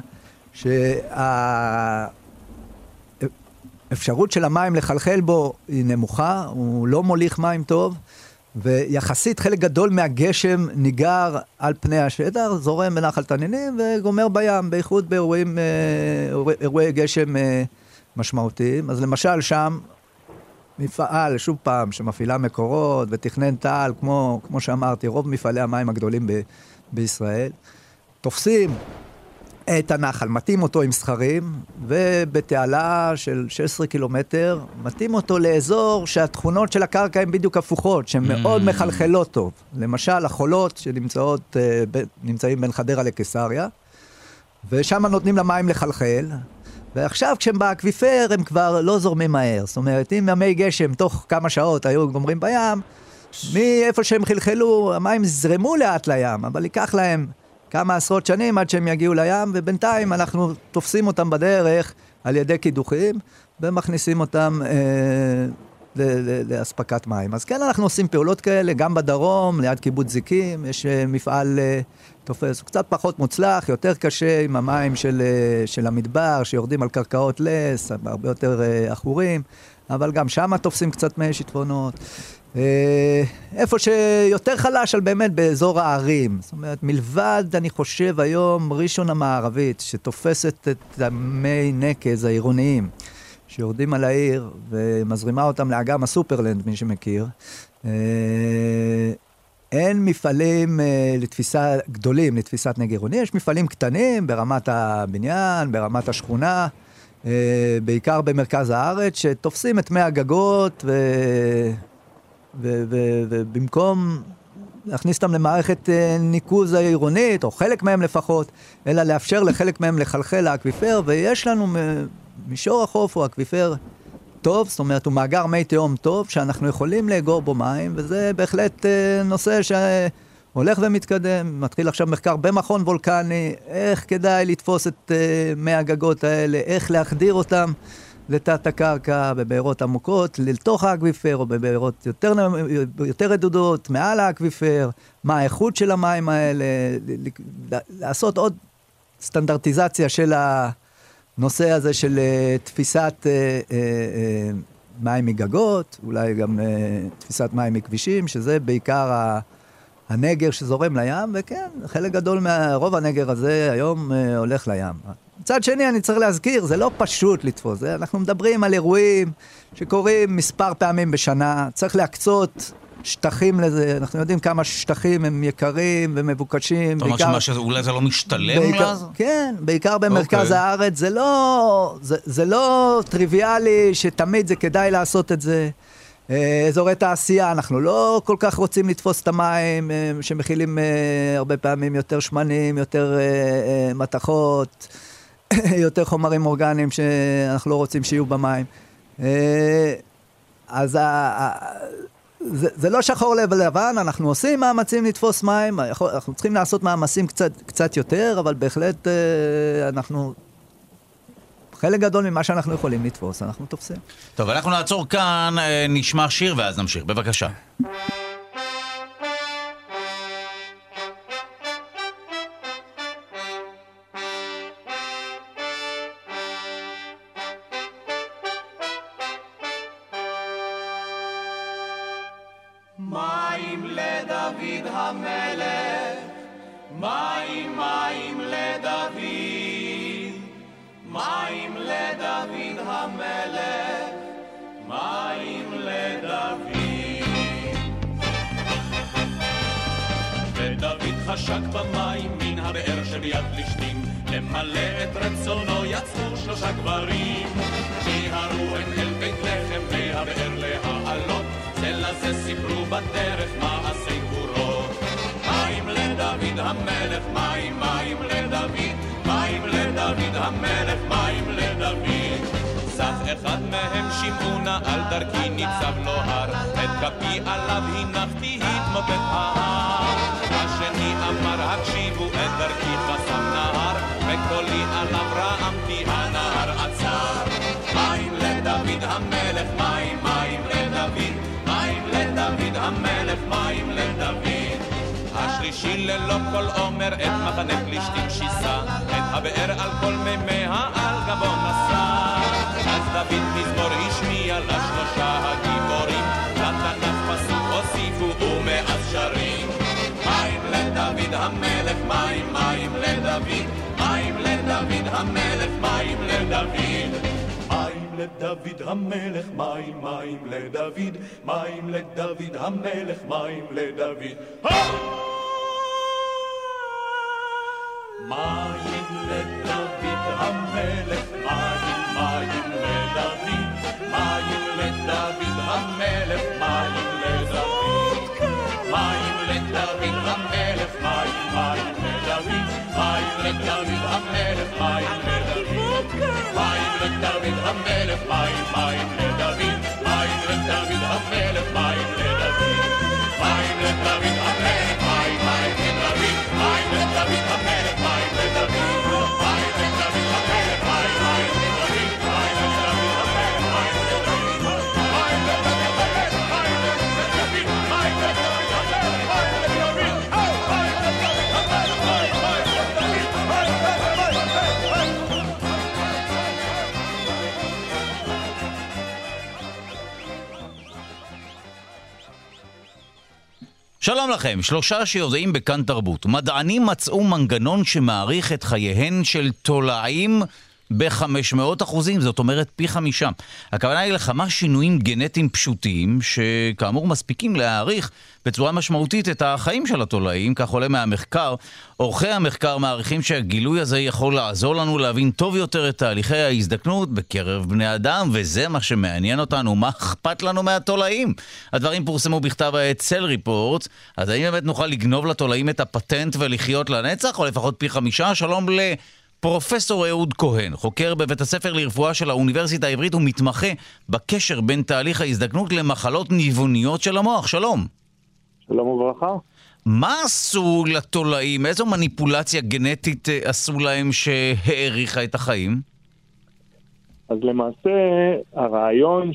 שהאפשרות של המים לחלחל בו היא נמוכה, הוא לא מוליך מים טוב, ויחסית חלק גדול מהגשם ניגר על פני השטח, זורם בנחל תנינים וגומר בים, בייחוד באירועים, אירועי גשם משמעותיים. אז למשל שם, מפעל, שוב פעם, שמפעילה מקורות ותכנן טל, כמו, כמו שאמרתי, רוב מפעלי המים הגדולים ב, בישראל, תופסים את הנחל, מתאים אותו עם סחרים, ובתעלה של שש עשרה קילומטר, מתאים אותו לאזור שהתכונות של הקרקע הן בדיוק הפוכות, שהן מאוד מחלחלות טוב. למשל, החולות שנמצאות, נמצאים בין חדרה לקיסריה, ושם נותנים למים לחלחל, ועכשיו כשהם באקוויפר הם כבר לא זורמים מהר. זאת אומרת, אם ימי גשם תוך כמה שעות היו גומרים בים, מאיפה שהם חלחלו, המים זרמו לאט לים, אבל ייקח להם כמה עשרות שנים עד שהם יגיעו לים, ובינתיים אנחנו תופסים אותם בדרך על ידי קידוחים, ומכניסים אותם אה, להספקת מים. אז כן, אנחנו עושים פעולות כאלה, גם בדרום, ליד קיבוץ זיקים, יש אה, מפעל אה, תופס, קצת פחות מוצלח, יותר קשה עם המים של, אה, של המדבר, שיורדים על קרקעות לס, הרבה יותר אה, אחורים, אבל גם שם תופסים קצת מי שיטפונות. איפה שיותר חלש על באמת באזור הערים. זאת אומרת, מלבד, אני חושב היום, ראשון המערבית, שתופסת את המי נקז העירוניים, שיורדים על העיר ומזרימה אותם לאגם הסופרלנד, מי שמכיר. אין מפעלים לתפיסה גדולים, לתפיסת נגר עירוני, יש מפעלים קטנים ברמת הבניין, ברמת השכונה, בעיקר במרכז הארץ, שתופסים את מי הגגות ו... ובמקום להכניס אותם למערכת ניקוז העירונית, או חלק מהם לפחות, אלא לאפשר לחלק מהם לחלחל לאקוויפר, ויש לנו מישור החוף הוא אקוויפר טוב, זאת אומרת, הוא מאגר מי תהום טוב, שאנחנו יכולים לאגור בו מים, וזה בהחלט נושא שהולך ומתקדם. מתחיל עכשיו מחקר במכון וולקני, איך כדאי לתפוס את מי הגגות האלה, איך להחדיר אותם, לתת הקרקע בבארות עמוקות, לתוך האקוויפר, או בבארות יותר, יותר רדודות, מעל האקוויפר, מה האיכות של המים האלה, לעשות עוד סטנדרטיזציה של הנושא הזה של תפיסת אה, אה, אה, מים מגגות, אולי גם אה, תפיסת מים מכבישים, שזה בעיקר ה... הנגר שזורם לים, וכן, חלק גדול מהרוב הנגר הזה היום אה, הולך לים. מצד שני, אני צריך להזכיר, זה לא פשוט לתפוס, זה, אנחנו מדברים על אירועים שקורים מספר פעמים בשנה, צריך להקצות שטחים לזה, אנחנו יודעים כמה שטחים הם יקרים ומבוקשים. זאת אומרת שאולי זה לא משתלם בעיקר, לזה? כן, בעיקר במרכז okay. הארץ, זה לא, זה, זה לא טריוויאלי שתמיד זה כדאי לעשות את זה. אזורי תעשייה, אנחנו לא כל כך רוצים לתפוס את המים שמכילים הרבה פעמים יותר שמנים, יותר מתכות, יותר חומרים אורגניים שאנחנו לא רוצים שיהיו במים. אז זה, זה לא שחור לבן, אנחנו עושים מאמצים לתפוס מים, אנחנו צריכים לעשות מאמצים קצת, קצת יותר, אבל בהחלט אנחנו... חלק גדול ממה שאנחנו יכולים לתפוס, אנחנו תופסים. טוב, אנחנו נעצור כאן, נשמע שיר ואז נמשיך. בבקשה. מים לדוד המלך, מים מים לדוד, מים לדוד המלך, מים לדוד. ודוד חשק במים מן הבאר שביד פלישתים, למלא את רצונו יצאו שלושה גברים, מיהרו הם אל בית לחם מהבאר להעלות, זה לזה סיפרו בדרך מעשי גבורות. מים לדוד המלך, מים מים לדוד, מים לדוד המלך, מים לדוד. סך אחד מהם שמעונה על דרכי ניצב לו הר, את כפי עליו הנחתי התמוטט ההר. השני אמר הקשיבו את דרכי חסם נהר, וקולי עליו רעמתי הנהר עצר. מים לדוד המלך, מים מים לדוד, מים לדוד המלך, מים לדוד. השלישי ללא כל אומר את מחנה פלישתים שיסה, את הבאר על כל מימיה על גבו נסע. אז דוד מזמור השמיע לשלושה הגיבורים, לתנ"ך פסוק הוסיפו ומאז שרים. מים לדוד המלך, מים מים לדוד, מים לדוד המלך, מים לדוד. מים לדוד המלך, מים מים לדוד, מים לדוד המלך, מים לדוד. מים לדוד המלך, מים, מים לדוד, מים לדוד המלך, מים לדוד, מים לדוד המלך, מים, מים לדוד, מים לדוד המלך, מים לדוד, מים לדוד המלך, מים, מים לדוד, מים לדוד המלך, מים לדוד, מים לדוד המלך, מים, מים לדוד, מים לדוד המלך, מים לדוד, מים לדוד המלך, מים, מים לדוד, מים לדוד המלך, מים לדוד, מים לדוד המלך, מים לדוד, מים לדוד המלך, מים לדוד, שלום לכם, שלושה שיודעים בכאן תרבות. מדענים מצאו מנגנון שמעריך את חייהן של תולעים ב-חמש מאות אחוזים, זאת אומרת פי חמישה. הכוונה היא לכמה שינויים גנטיים פשוטים, שכאמור מספיקים להעריך בצורה משמעותית את החיים של התולעים, כך עולה מהמחקר. עורכי המחקר מעריכים שהגילוי הזה יכול לעזור לנו להבין טוב יותר את תהליכי ההזדקנות בקרב בני אדם, וזה מה שמעניין אותנו, מה אכפת לנו מהתולעים. הדברים פורסמו בכתב העת סל ריפורט, אז האם באמת נוכל לגנוב לתולעים את הפטנט ולחיות לנצח, או לפחות פי חמישה? שלום ל... פרופסור אהוד כהן, חוקר בבית הספר לרפואה של האוניברסיטה העברית ומתמחה בקשר בין תהליך ההזדקנות למחלות ניווניות של המוח. שלום. שלום וברכה. מה עשו לתולעים? איזו מניפולציה גנטית עשו להם שהאריכה את החיים? אז למעשה הרעיון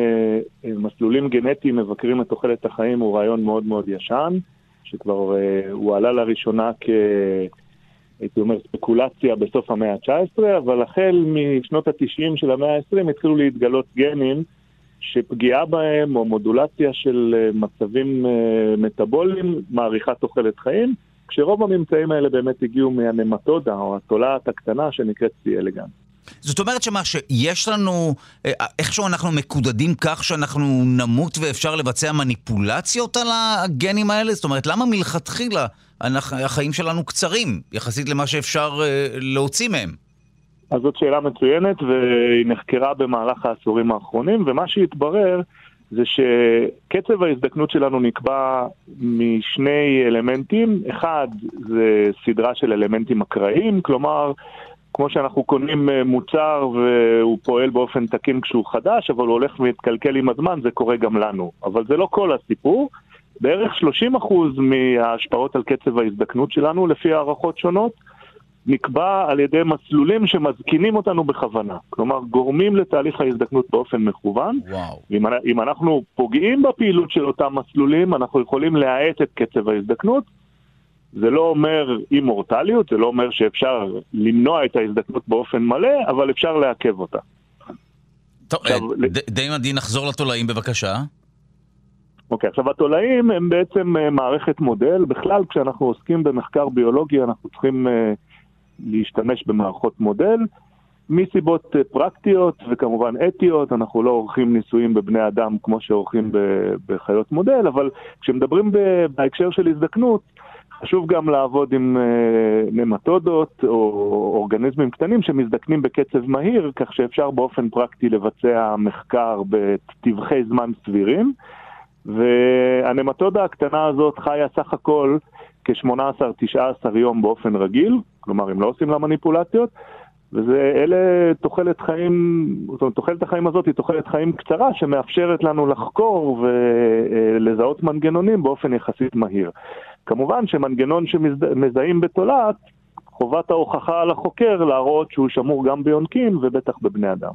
שמסלולים גנטיים מבקרים את תוחלת החיים הוא רעיון מאוד מאוד ישן, שכבר הוא עלה לראשונה כ... הייתי אומר ספקולציה בסוף המאה ה-תשע עשרה, אבל החל משנות ה-תשעים של המאה ה-עשרים התחילו להתגלות גנים שפגיעה בהם או מודולציה של מצבים מטאבוליים מעריכה תוחלת חיים, כשרוב הממצאים האלה באמת הגיעו מהנמטודה או התולעת הקטנה שנקראת C. elegans. זאת אומרת שמה שיש לנו, איכשהו אנחנו מקודדים כך שאנחנו נמות ואפשר לבצע מניפולציות על הגנים האלה? זאת אומרת, למה מלכתחילה החיים שלנו קצרים יחסית למה שאפשר להוציא מהם? אז זאת שאלה מצוינת, והיא נחקרה במהלך העשורים האחרונים, ומה שהתברר זה שקצב ההזדקנות שלנו נקבע משני אלמנטים. אחד זה סדרה של אלמנטים אקראיים, כלומר כמו שאנחנו קונים מוצר והוא פועל באופן תקין כשהוא חדש, אבל הוא הולך ומתקלקל עם הזמן, זה קורה גם לנו. אבל זה לא כל הסיפור. בערך שלושים אחוז מההשפעות על קצב ההזדקנות שלנו, לפי הערכות שונות, נקבע על ידי מסלולים שמזקינים אותנו בכוונה. כלומר, גורמים לתהליך ההזדקנות באופן מכוון. וואו. אם, אם אנחנו פוגעים בפעילות של אותם מסלולים, אנחנו יכולים להאט את קצב ההזדקנות. זה לא אומר אימורטליות, זה לא אומר שאפשר למנוע את ההזדקנות באופן מלא, אבל אפשר לעכב אותה. טוב, עכשיו, די מדהים, נחזור לתולעים בבקשה. אוקיי, עכשיו התולעים הם בעצם מערכת מודל. בכלל, כשאנחנו עוסקים במחקר ביולוגי, אנחנו צריכים להשתמש במערכות מודל, מסיבות פרקטיות וכמובן אתיות. אנחנו לא עורכים ניסויים בבני אדם כמו שעורכים בחיות מודל, אבל כשמדברים בהקשר של הזדקנות, חשוב גם לעבוד עם נמטודות או אורגניזמים קטנים שמזדקנים בקצב מהיר, כך שאפשר באופן פרקטי לבצע מחקר בטווחי זמן סבירים. והנמטודה הקטנה הזאת חיה סך הכל כ-שמונה עשר תשע עשרה יום באופן רגיל, כלומר אם לא עושים לה מניפולציות, וזה אלה תוחלת חיים, זאת אומרת, תוחלת החיים הזאת היא תוחלת חיים קצרה שמאפשרת לנו לחקור ולזהות מנגנונים באופן יחסית מהיר. כמובן שמנגנון שמזהים בתולעת, חובת ההוכחה על החוקר להראות שהוא שמור גם ביונקים ובטח בבני אדם.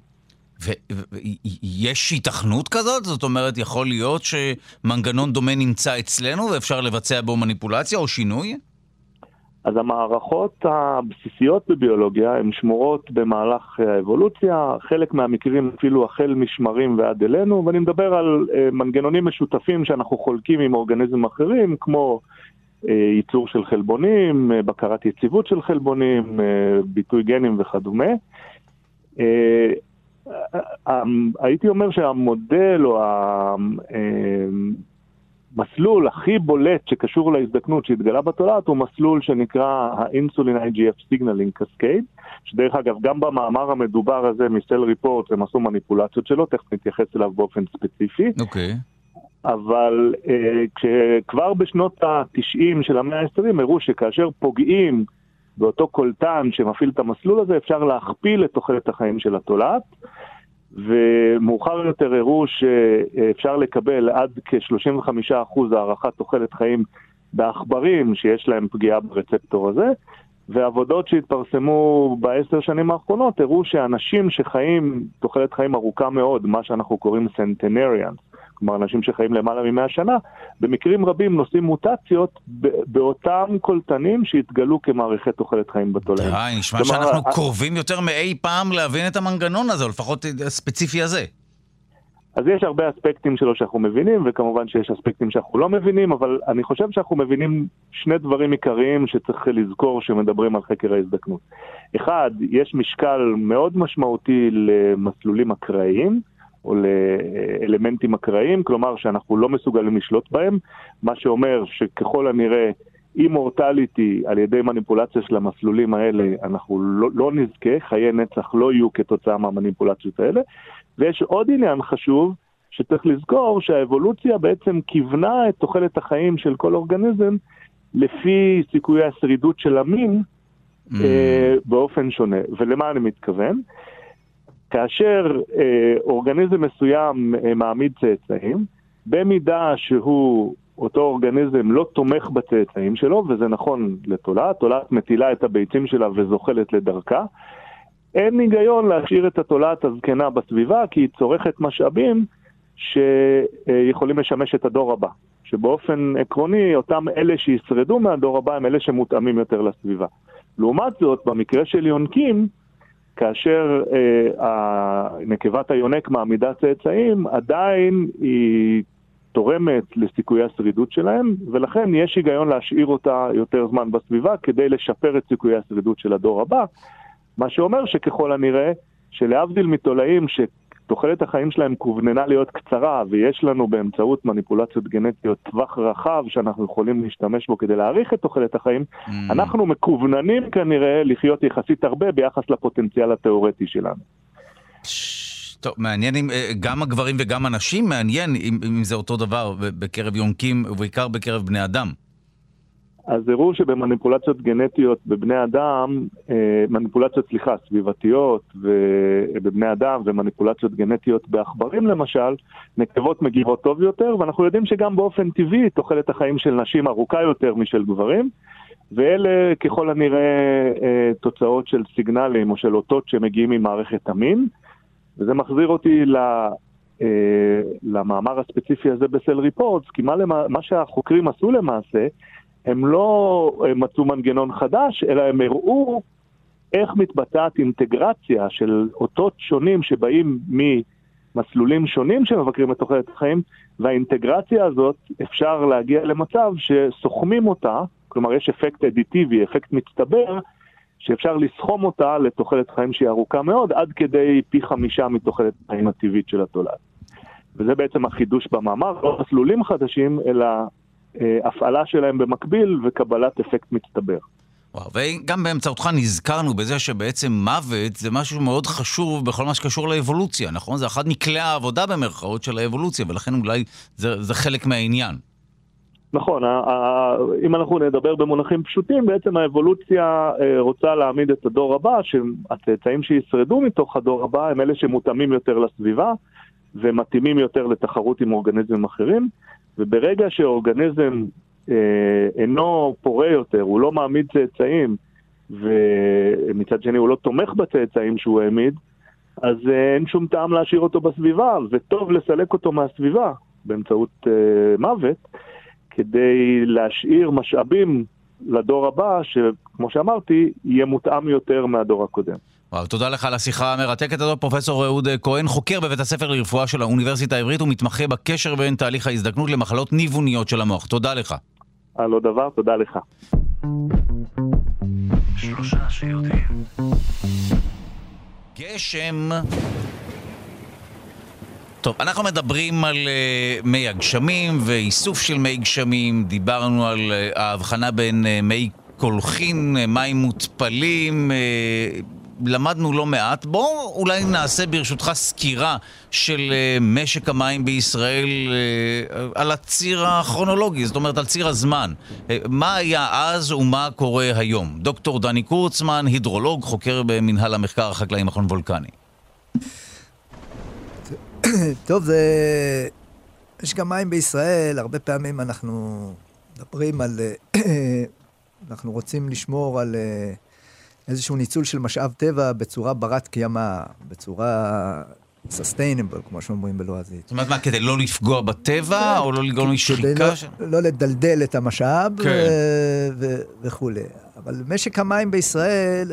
ויש התכנות כזאת? זאת אומרת, יכול להיות שמנגנון דומה נמצא אצלנו ואפשר לבצע בו מניפולציה או שינוי? אז המערכות הבסיסיות בביולוגיה הן שמורות במהלך האבולוציה, חלק מהמקרים אפילו החל משמרים ועד אלינו, ואני מדבר על מנגנונים משותפים שאנחנו חולקים עם אורגניזמים אחרים, כמו ייצור של חלבונים, בקרת יציבות של חלבונים, ביטוי גנים וכדומה. הייתי אומר שהמודל או המסלול הכי בולט שקשור להזדקנות שהתגלה בתולעת הוא מסלול שנקרא ה-Insulin איי ג'י אף Signaling Cascade, שדרך אגב גם במאמר המדובר הזה מסל ריפורט הם עשו מניפולציות שלו, תכף נתייחס אליו באופן ספציפי. אוקיי. Okay. אבל אה, כשכבר בשנות ה-תשעים של המאה ה-עשרים הראו שכאשר פוגעים באותו קולטן שמפעיל את המסלול הזה, אפשר להכפיל את תוחלת החיים של התולעת, ומאוחר יותר הראו שאפשר לקבל עד כ-שלושים וחמישה אחוז הערכת תוחלת חיים בעכברים שיש להם פגיעה ברצפטור הזה, ועבודות שהתפרסמו בעשר שנים האחרונות הראו שאנשים שחיים תוחלת חיים ארוכה מאוד, מה שאנחנו קוראים סנטנריאנס, כלומר אנשים שחיים למעלה ממאה שנה, במקרים רבים נושאים מוטציות באותם קולטנים שהתגלו כמערכי תוחלת חיים בתולעים. די, נשמע שאנחנו קרובים יותר מאי פעם להבין את המנגנון הזה, או לפחות הספציפי הזה. אז יש הרבה אספקטים שלו שאנחנו מבינים, וכמובן שיש אספקטים שאנחנו לא מבינים, אבל אני חושב שאנחנו מבינים שני דברים עיקריים שצריך לזכור שמדברים על חקר ההזדקנות. אחד, יש משקל מאוד משמעותי למסלולים אקראיים, או לאלמנטים אקראיים, כלומר שאנחנו לא מסוגלים לשלוט בהם, מה שאומר שככל הנראה אימורטליטי על ידי מניפולציה של המסלולים האלה, אנחנו לא, לא נזכה, חיי נצח לא יהיו כתוצאה מהמניפולציות האלה, ויש עוד עניין חשוב שצריך לזכור שהאבולוציה בעצם כיוונה את תוחלת החיים של כל אורגניזם לפי סיכויי השרידות של המין mm. אה, באופן שונה. ולמה אני מתכוון? כאשר אה, אורגניזם מסוים אה, מעמיד צאצאים, במידה שהוא, אותו אורגניזם לא תומך בצאצאים שלו, וזה נכון לתולעת, תולעת מטילה את הביצים שלה וזוחלת לדרכה, אין היגיון להשאיר את התולעת הזקנה בסביבה, כי היא צורכת משאבים שיכולים לשמש את הדור הבא. שבאופן עקרוני, אותם אלה שישרדו מהדור הבא, הם אלה שמותאמים יותר לסביבה. לעומת זאת, במקרה של יונקים, כאשר אה, נקבת היונק מעמידה צאצאים, עדיין היא תורמת לסיכויי השרידות שלהם, ולכן יש היגיון להשאיר אותה יותר זמן בסביבה, כדי לשפר את סיכויי השרידות של הדור הבא, מה שאומר שככל הנראה, שלהבדיל מתולעים שתוחלת החיים שלהם כווננה להיות קצרה, ויש לנו באמצעות מניפולציות גנטיות טווח רחב שאנחנו יכולים להשתמש בו כדי להאריך את תוחלת החיים, mm. אנחנו מכווננים כנראה לחיות יחסית הרבה ביחס לפוטנציאל התיאורטי שלנו. טוב, מעניין אם גם הגברים וגם הנשים, מעניין אם, אם זה אותו דבר בקרב יונקים ובעיקר בקרב בני אדם. אז הראו שבמניפולציות גנטיות בבני אדם, מניפולציות, סליחה, סביבתיות ובבני אדם ומניפולציות גנטיות בעכברים למשל, נקבות מגיבות טוב יותר, ואנחנו יודעים שגם באופן טבעי תוחלת החיים של נשים ארוכה יותר משל גברים, ואלה ככל הנראה תוצאות של סיגנלים או של אותות שמגיעים ממערכת המין, וזה מחזיר אותי ל... למאמר הספציפי הזה בסל ריפורטס, כי מה, למה, מה שהחוקרים עשו למעשה, הם לא מצאו מנגנון חדש, אלא הם הראו איך מתבצעת אינטגרציה של אותות שונים שבאים ממסלולים שונים שמבקרים את תוחלת החיים, והאינטגרציה הזאת אפשר להגיע למצב שסוכמים אותה, כלומר יש אפקט אדיטיבי, אפקט מצטבר, שאפשר לסכום אותה לתוחלת חיים שהיא ארוכה מאוד, עד כדי פי חמישה מתוחלת החיים הטבעית של התולעת. וזה בעצם החידוש במאמר, לא מסלולים חדשים, אלא הפעלה שלהם במקביל וקבלת אפקט מצטבר. וואו, וגם באמצעותך נזכרנו בזה שבעצם מוות זה משהו מאוד חשוב בכל מה שקשור לאבולוציה, נכון? זה אחד מכלי העבודה במרכאות של האבולוציה, ולכן אולי זה, זה חלק מהעניין. נכון, אם אנחנו נדבר במונחים פשוטים, בעצם האבולוציה רוצה להעמיד את הדור הבא, שהצאצאים שישרדו מתוך הדור הבא הם אלה שמותאמים יותר לסביבה, ומתאימים יותר לתחרות עם אורגניזמים אחרים, וברגע שאורגניזם אה, אינו פורה יותר, הוא לא מעמיד צאצאים, ומצד שני הוא לא תומך בצאצאים שהוא העמיד, אז אה, אין שום טעם להשאיר אותו בסביבה, וטוב לסלק אותו מהסביבה באמצעות אה, מוות, כדי להשאיר משאבים לדור הבא, שכמו שאמרתי, יהיה מותאם יותר מהדור הקודם. וואו, תודה לך על השיחה המרתקת הזאת, פרופסור אהוד כהן, חוקר בבית הספר לרפואה של האוניברסיטה העברית, ומתמחה בקשר בין תהליך ההזדקנות למחלות ניווניות של המוח. תודה לך. על עוד דבר, תודה לך. שלושה שיודעים. גשם. טוב, אנחנו מדברים על uh, מי הגשמים ואיסוף של מי גשמים, דיברנו על uh, ההבחנה בין uh, מי קולחין, uh, מים מותפלים, uh, למדנו לא מעט. בואו אולי נעשה ברשותך סקירה של uh, משק המים בישראל uh, על הציר הכרונולוגי, זאת אומרת על ציר הזמן. Uh, מה היה אז ומה קורה היום? דוקטור דני קורצמן, הידרולוג, חוקר במנהל המחקר החקלאי מכון וולקני. טוב, זה... יש גם מים בישראל, הרבה פעמים אנחנו מדברים על... אנחנו רוצים לשמור על איזשהו ניצול של משאב טבע בצורה ברת קיימא, בצורה sustainable, כמו שאומרים בלועזית. זאת אומרת מה, כדי לא לפגוע בטבע, או לא לגרום לשחיקה? לא לדלדל את המשאב וכו'. אבל משק המים בישראל...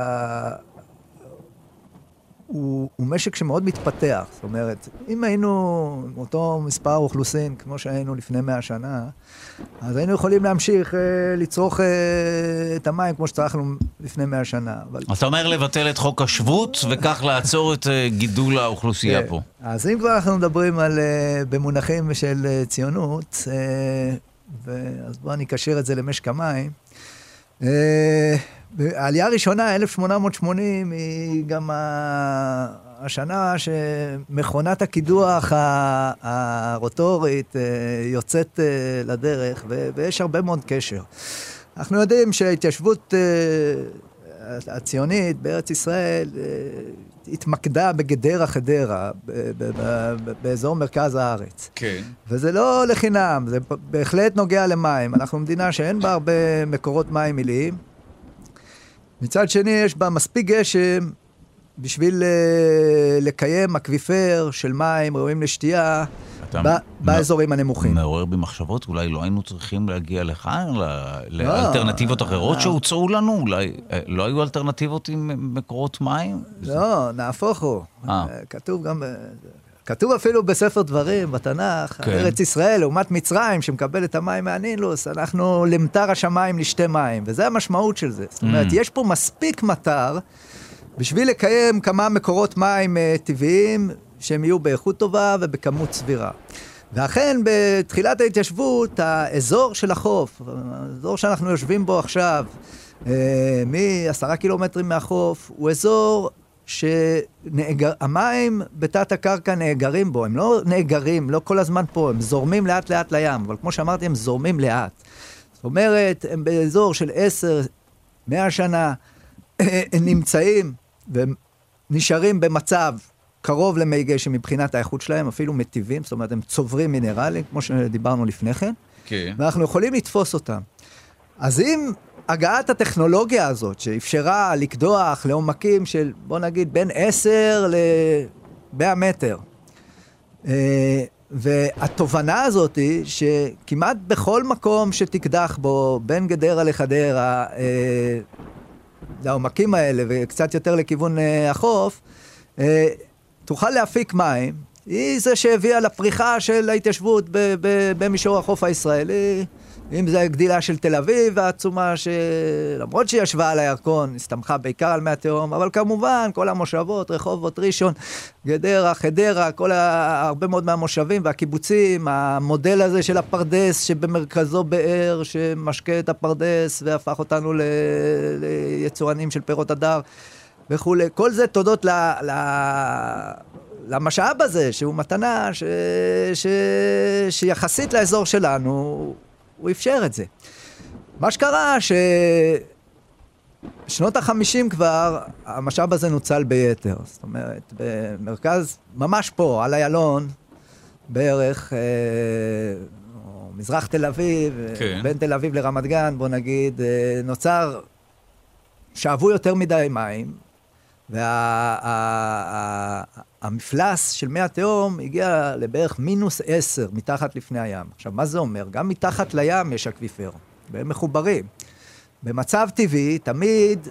הוא, הוא משק שמאוד מתפתח, זאת אומרת, אם היינו עם אותו מספר אוכלוסין, כמו שהיינו לפני מאה שנה, אז היינו יכולים להמשיך אה, לצרוך אה, את המים כמו שצרכנו לפני מאה שנה. אבל... אתה אומר לבטל את חוק השבות, וכך לעצור את אה, גידול האוכלוסייה פה. אז אם כבר אנחנו מדברים על, אה, במונחים של אה, ציונות, אה, אז בואו נקשר את זה למשק המים, אה, העלייה הראשונה, אלף שמונה מאות שמונים, היא גם השנה שמכונת הקידוח הרוטורית יוצאת לדרך, ויש הרבה מאוד קשר. אנחנו יודעים שההתיישבות הציונית בארץ ישראל התמקדה בגדרה חדרה, באזור מרכז הארץ. כן. וזה לא לחינם, זה בהחלט נוגע למים. אנחנו מדינה שאין בה הרבה מקורות מים מיליים, מצד שני, יש בה מספיק גשם בשביל לקיים אקוויפר של מים ראויים לשתייה באזורים הנמוכים. מעורר במחשבות, אולי לא היינו צריכים להגיע לכאן, לאלטרנטיבות אחרות שהוצאו לנו? אולי לא היו אלטרנטיבות עם מקורות מים? לא, נהפוך הוא. כתוב גם... כתוב אפילו בספר דברים, בתנ"ך, כן. ארץ ישראל, לעומת מצרים, שמקבל את המים מהנילוס, אנחנו למטר השמיים לשתי מים, וזה המשמעות של זה. זאת אומרת, mm. יש פה מספיק מטר, בשביל לקיים כמה מקורות מים uh, טבעיים, שהם יהיו באיכות טובה ובכמות סבירה. ואכן, בתחילת ההתיישבות, האזור של החוף, האזור שאנחנו יושבים בו עכשיו, uh, מ-עשרה קילומטרים מהחוף, הוא אזור... שהמים בתת הקרקע נאגרים בו, הם לא נאגרים, לא כל הזמן פה, הם זורמים לאט לאט לים, אבל כמו שאמרתי, הם זורמים לאט. זאת אומרת, הם באזור של עשר, מאה שנה, הם נמצאים ונשארים במצב קרוב למי גשם מבחינת האיכות שלהם, אפילו מטיבים, זאת אומרת, הם צוברים מינרלים, כמו שדיברנו לפני כן, כן. ואנחנו יכולים לתפוס אותם. אז אם... הגעת הטכנולוגיה הזאת, שאפשרה לקדוח לעומקים של, בוא נגיד, בין עשר ל-מאה מטר. והתובנה הזאת היא שכמעט בכל מקום שתקדח בו, בין גדרה לחדרה, לעומקים האלה, וקצת יותר לכיוון החוף, תוכל להפיק מים. היא זה שהביאה לפריחה של ההתיישבות במישור החוף הישראלי, אם זה גדילה של תל אביב, העצומה שלמרות שהיא ישבה על הירקון, הסתמכה בעיקר על מי התהום, אבל כמובן, כל המושבות, רחובות, ראשון, גדרה, חדרה, כל ה... הרבה מאוד מהמושבים והקיבוצים, המודל הזה של הפרדס, שבמרכזו באר, שמשקה את הפרדס, והפך אותנו ל... ליצואנים של פירות הדר, וכו'. כל זה תודות ל... ל... למשאב הזה, שהוא מתנה, ש... ש... שיחסית לאזור שלנו, הוא אפשר את זה. מה שקרה ששנות החמישים כבר, המשאב הזה נוצל ביתר. זאת אומרת, במרכז, ממש פה, על איילון, בערך, אה, או מזרח תל אביב, כן. בין תל אביב לרמת גן, בוא נגיד, אה, נוצר, שאבו יותר מדי מים, והמפלס של מי התהום הגיע לבערך מינוס עשר מתחת לפני הים. עכשיו, מה זה אומר? גם מתחת לים יש אקוויפר, והם מחוברים. במצב טבעי, תמיד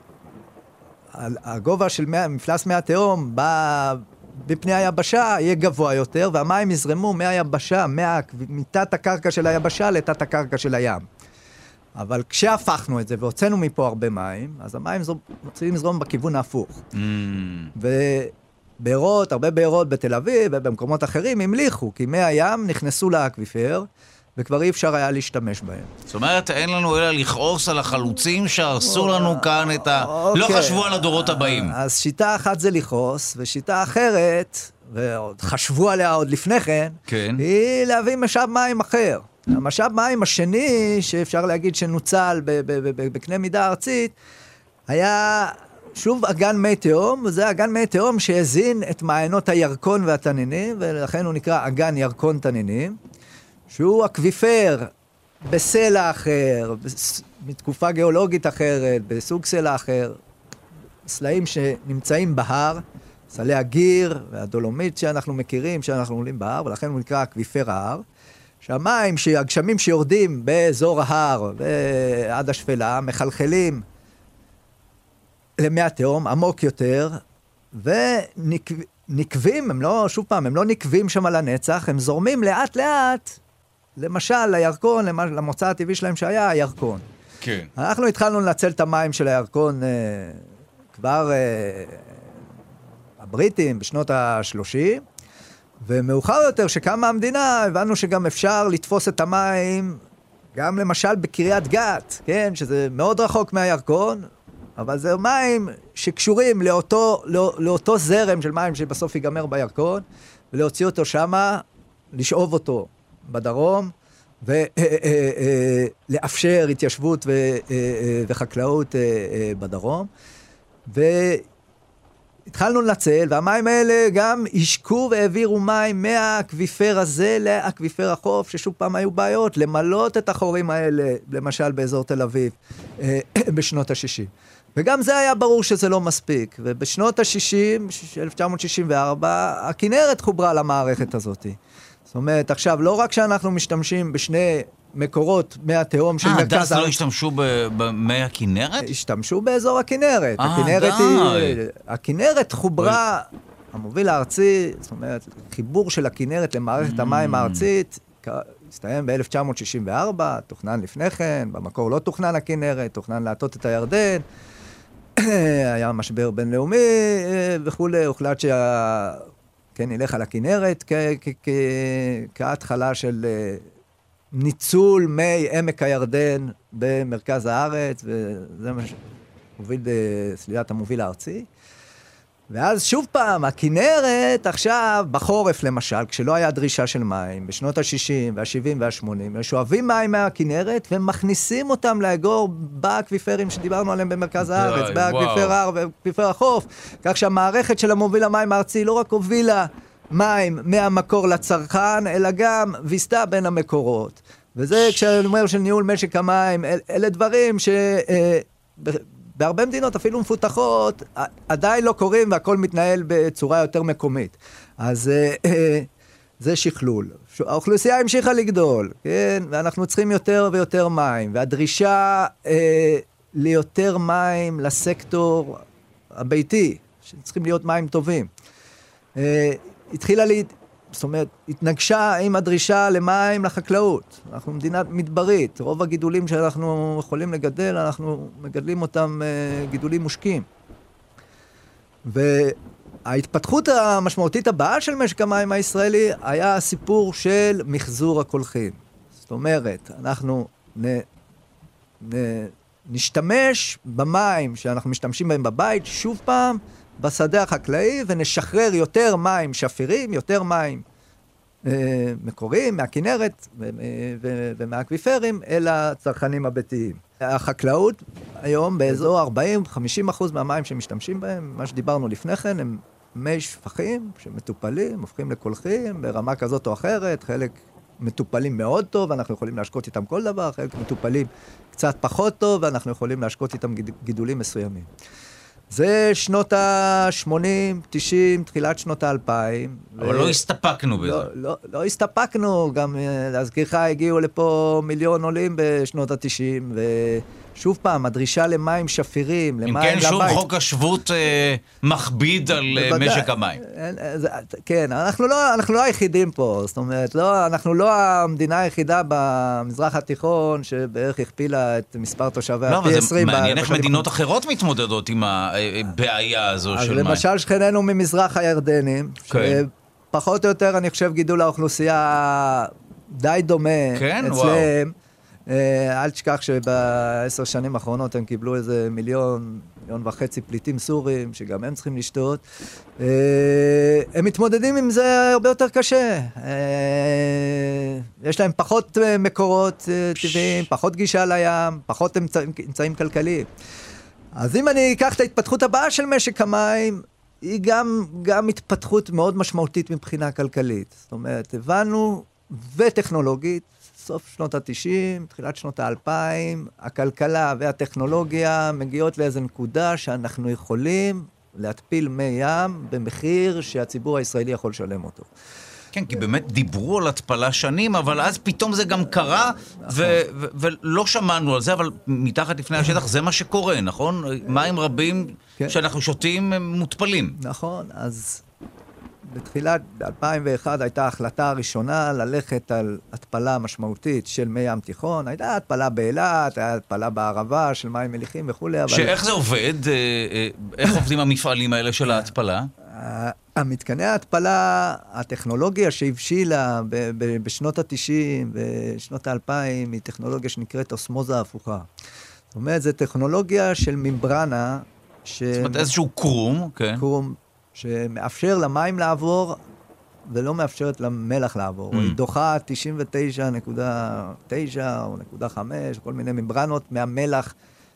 הגובה של מפלס מי התהום בפני היבשה יהיה גבוה יותר, והמים יזרמו מהיבשה, מתת הקרקע של היבשה לתת הקרקע של הים. אבל כשהפכנו את זה והוצאנו מפה הרבה מים, אז המים מתחילים לזרום בכיוון ההפוך. Mm. בארות, הרבה בארות בתל אביב ובמקומות אחרים המליחו, כי מי הים נכנסו לאקוויפר, וכבר אי אפשר היה להשתמש בהם. זאת אומרת, אין לנו אלא לכעוס על החלוצים שהרסו לנו כאן את ה... לא חשבו על הדורות הבאים. אז שיטה אחת זה לכעוס, ושיטה אחרת, ועוד חשבו עליה עוד לפני כן, היא להביא משאב מים אחר. המשאב מים השני, שאפשר להגיד שנוצל בקנה מידה ארצית, היה שוב אגן מי תהום, וזה אגן מי תהום שהזין את מעיינות הירקון והתנינים, ולכן הוא נקרא אגן ירקון תנינים, שהוא אקוויפר בסלע אחר, מתקופה גיאולוגית אחרת, בסוג סלע אחר, סלעים שנמצאים בהר, סלעי הגיר והדולומית שאנחנו מכירים, שאנחנו עולים בהר, ולכן הוא נקרא אקוויפר ההר, שהמים, הגשמים שיורדים באזור ההר ועד השפלה, מחלחלים למי התהום, עמוק יותר, ונקבים, הם לא, שוב פעם, הם לא נקבים שם על הנצח, הם זורמים לאט לאט, למשל, לירקון, למוצא הטבעי שלהם שהיה הירקון. כן. אנחנו התחלנו לנצל את המים של הירקון אה, כבר אה, הבריטים בשנות ה-שלושים, ומאוחר יותר שקמה המדינה, הבנו שגם אפשר לתפוס את המים, גם למשל בקריית גת, כן, שזה מאוד רחוק מהירקון, אבל זה מים שקשורים לאותו, לא, לאותו זרם של מים שבסוף ייגמר בירקון, ולהוציא אותו שמה, לשאוב אותו בדרום, ולאפשר התיישבות וחקלאות בדרום. והתחלנו לנצל, והמים האלה גם השקו והעבירו מים מהאקוויפר הזה לאקוויפר החוף, ששוב פעם היו בעיות, למלות את החורים האלה, למשל באזור תל אביב, בשנות ה-שישים. וגם זה היה ברור שזה לא מספיק. ובשנות ה-שישים, אלף תשע מאות שישים וארבע, הכינרת חוברה למערכת הזאת. זאת אומרת, עכשיו, לא רק שאנחנו משתמשים בשני מקורות מי התהום של מרכז... אה, דס לא השתמשו במי הכינרת? השתמשו באזור הכינרת. הכינרת היא... הכינרת חוברה, המוביל הארצי, זאת אומרת, חיבור של הכינרת למערכת המים הארצית, הסתיים ב-אלף תשע מאות שישים וארבע, תוכנן לפני כן, במקור לא תוכנן הכינרת, תוכנן להטות את הירדן, היה משבר בינלאומי וכו', הוחלט שה... כן, נלך על הכינרת כהתחלה של ניצול מי עמק הירדן במרכז הארץ, וזה מה שהוביל סלילת המוביל הארצי. ואז שוב פעם, הכינרת עכשיו, בחורף למשל, כשלא היה דרישה של מים, בשנות ה-שישים וה-שבעים וה-שמונים, שואבים מים מהכינרת ומכניסים אותם לאגור באקוויפרים שדיברנו עליהם במרכז הארץ, באקוויפר ההר ובאקוויפר החוף, כך שהמערכת של המוביל המים הארצי לא רק הובילה מים מהמקור לצרכן, אלא גם ויסתה בין המקורות. וזה כשאני אומר של ניהול משק המים, אלה דברים ש... בהרבה מדינות, אפילו מפותחות, עדיין לא קוראים והכל מתנהל בצורה יותר מקומית. אז זה שכלול. האוכלוסייה המשיכה לגדול, כן? ואנחנו צריכים יותר ויותר מים, והדרישה ליותר מים לסקטור הביתי, שצריכים להיות מים טובים. התחילה לי... זאת אומרת, התנגשה עם הדרישה למים לחקלאות. אנחנו מדינה מדברית. רוב הגידולים שאנחנו יכולים לגדל, אנחנו מגדלים אותם גידולים מושקים. וההתפתחות המשמעותית הבאה של משק המים הישראלי היה הסיפור של מחזור הקולחים. זאת אומרת, אנחנו נ, נ, נשתמש במים שאנחנו משתמשים בהם בבית, שוב פעם, בשדה החקלאי, ונשחרר יותר מים שפירים, יותר מים אה, מקוריים, מהכינרת ו- ו- ומהאקוויפרים, אל הצרכנים הביתיים. החקלאות היום באזור ארבעים עד חמישים אחוז מהמים שמשתמשים בהם, מה שדיברנו לפני כן, הם מי שפכים שמטופלים, הופכים לקולחים ברמה כזאת או אחרת, חלק מטופלים מאוד טוב, אנחנו יכולים להשקות איתם כל דבר, חלק מטופלים קצת פחות טוב, ואנחנו יכולים להשקות איתם גידולים מסוימים. זה שנות ה-שמונים, תשעים, תחילת שנות ה-אלפיים. אבל ו... לא הסתפקנו בזה. לא, לא, לא הסתפקנו, גם להזכירך הגיעו לפה מיליון עולים בשנות ה-תשעים, שוב פעם, הדרישה למים שפירים, למים לבית. אם כן, שוב חוק השבות אה, מכביד על אה, משק המים. כן, אנחנו לא, אנחנו לא היחידים פה, זאת אומרת, לא, אנחנו לא המדינה היחידה במזרח התיכון, שבערך הכפילה את מספר תושבי לא, פי עשרים. אבל זה מעניין איך מדינות אחרות מתמודדות עם הבעיה הזו של מים. אז למשל שכנינו ממזרח הירדנים, כן. שפחות או יותר, אני חושב, גידול האוכלוסייה די דומה כן? אצלם. אל תשכח שבעשר שנים האחרונות הם קיבלו איזה מיליון, מיליון וחצי פליטים סורים, שגם הם צריכים לשתות. הם מתמודדים עם זה הרבה יותר קשה. יש להם פחות מקורות טבעיים, פחות גישה לים, פחות אמצעים כלכליים. אז אם אני אקח את ההתפתחות הבאה של משק המים, היא גם, גם התפתחות מאוד משמעותית מבחינה כלכלית. זאת אומרת, הבנו וטכנולוגית, סוף שנות ה-תשעים, תחילת שנות ה-אלפיים, הכלכלה והטכנולוגיה מגיעות לאיזו נקודה שאנחנו יכולים להתפיל מי ים במחיר שהציבור הישראלי יכול לשלם אותו. כן, כי באמת דיברו על התפלה שנים, אבל אז פתאום זה גם קרה, ו- ו- ולא שמענו על זה, אבל מתחת לפני השטח זה מה שקורה, נכון? מים רבים שאנחנו שותים הם מותפלים. נכון, אז בתחילת אלפיים ואחת הייתה ההחלטה הראשונה ללכת על התפלה משמעותית של מי ים תיכון. הייתה התפלה באילת, הייתה התפלה בערבה של מים מליחים וכו'. שאיך זה עובד? איך עובדים המפעלים האלה של ההתפלה? המתקני ההתפלה, הטכנולוגיה שהבשילה בשנות ה-תשעים ושנות ה-אלפיים היא טכנולוגיה שנקראת אוסמוזה הפוכה. זאת אומרת, זו טכנולוגיה של ממברנה. ש... זאת אומרת, איזשהו קרום, כן. קרום שמאפשר למים לעבור ולא מאפשרת למלח לעבור. Mm. היא דוחה תשעים ותשע נקודה תשע או נקודה חמש, כל מיני ממברנות מהמלח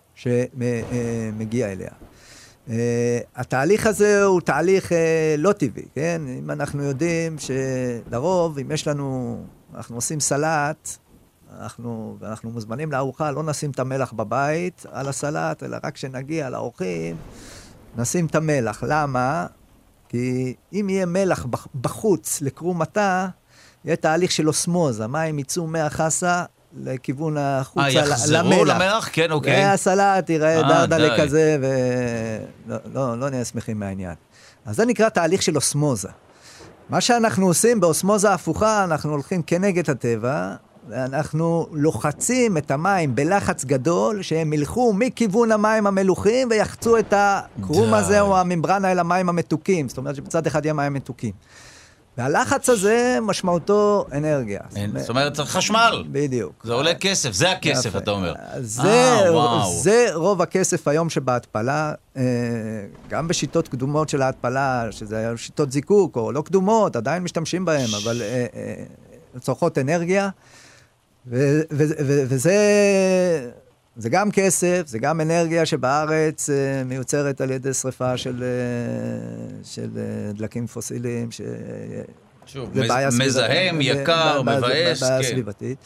שמגיע אליה. Uh, התהליך הזה הוא תהליך uh, לא טבעי, כן? אם אנחנו יודעים שלרוב, אם יש לנו, אנחנו עושים סלט, אנחנו, ואנחנו מוזמנים לארוחה, לא נשים את המלח בבית על הסלט, אלא רק כשנגיע לאורחים, נשים את המלח. למה? כי אם יהיה מלח בחוץ לקרום מטה, יהיה תהליך של אוסמוז, המים יצאו מהחסה, לכיוון החוצה למלח. יחזרו למלח? כן, אוקיי. והסלט יראה דרדלה כזה, ולא לא נהיה שמחים מהעניין. אז זה נקרא תהליך של אוסמוזה. מה שאנחנו עושים באוסמוזה הפוכה, אנחנו הולכים כנגד הטבע, ואנחנו לוחצים את המים בלחץ גדול, שהם ילכו מכיוון המים המלוחים, ויחצו את הקרום הזה או הממברנה אל המים המתוקים. זאת אומרת שבצד אחד יהיה מים מתוקים. והלחץ הזה משמעותו אנרגיה. זאת אומרת, צריך חשמל. בדיוק. זה עולה כסף, זה הכסף, אתה אומר. זה רוב הכסף היום שבהתפלה, גם בשיטות קדומות של ההתפלה, שזה שיטות זיקוק, או לא קדומות, עדיין משתמשים בהם, אבל צורכות אנרגיה, וזה... זה גם כסף, זה גם אנרגיה שבארץ מיוצרת על ידי שריפה של, של דלקים פוסיליים, ש... שוב, מזהם, יקר, מבאס, בעיה כן. סביבתית.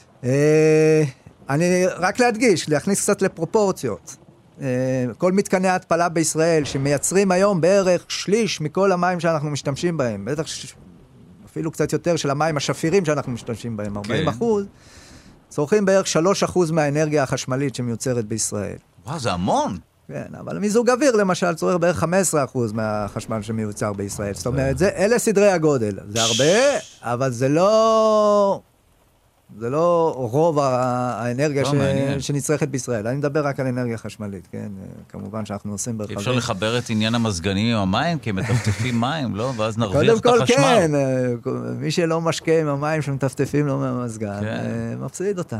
אני רק להדגיש, להכניס קצת לפרופורציות. כל מתקני ההתפלה בישראל שמייצרים היום בערך שליש מכל המים שאנחנו משתמשים בהם, בטח אפילו קצת יותר של המים השפירים שאנחנו משתמשים בהם, ארבעים אחוז, צורכים בערך שלושה אחוז מהאנרגיה החשמלית שמיוצרת בישראל. וואו, זה המון. כן, אבל מיזוג אוויר למשל צורך בערך חמישה עשר אחוז מהחשמל שמיוצר בישראל. זאת אומרת, זה, אלה סדרי הגודל. זה הרבה, אבל זה לא... זה לא רוב האנרגיה ש... שנצרכת בישראל. אני מדבר רק על אנרגיה חשמלית, כן? כמובן שאנחנו עושים ברכבים. אפשר לחבר את עניין המזגנים עם המים, כי הם מטפטפים מים, לא? ואז נרוויח את החשמל. קודם כל, כן. מי שלא משקה עם המים שמטפטפים לו מהמזגן, מפסיד אותם.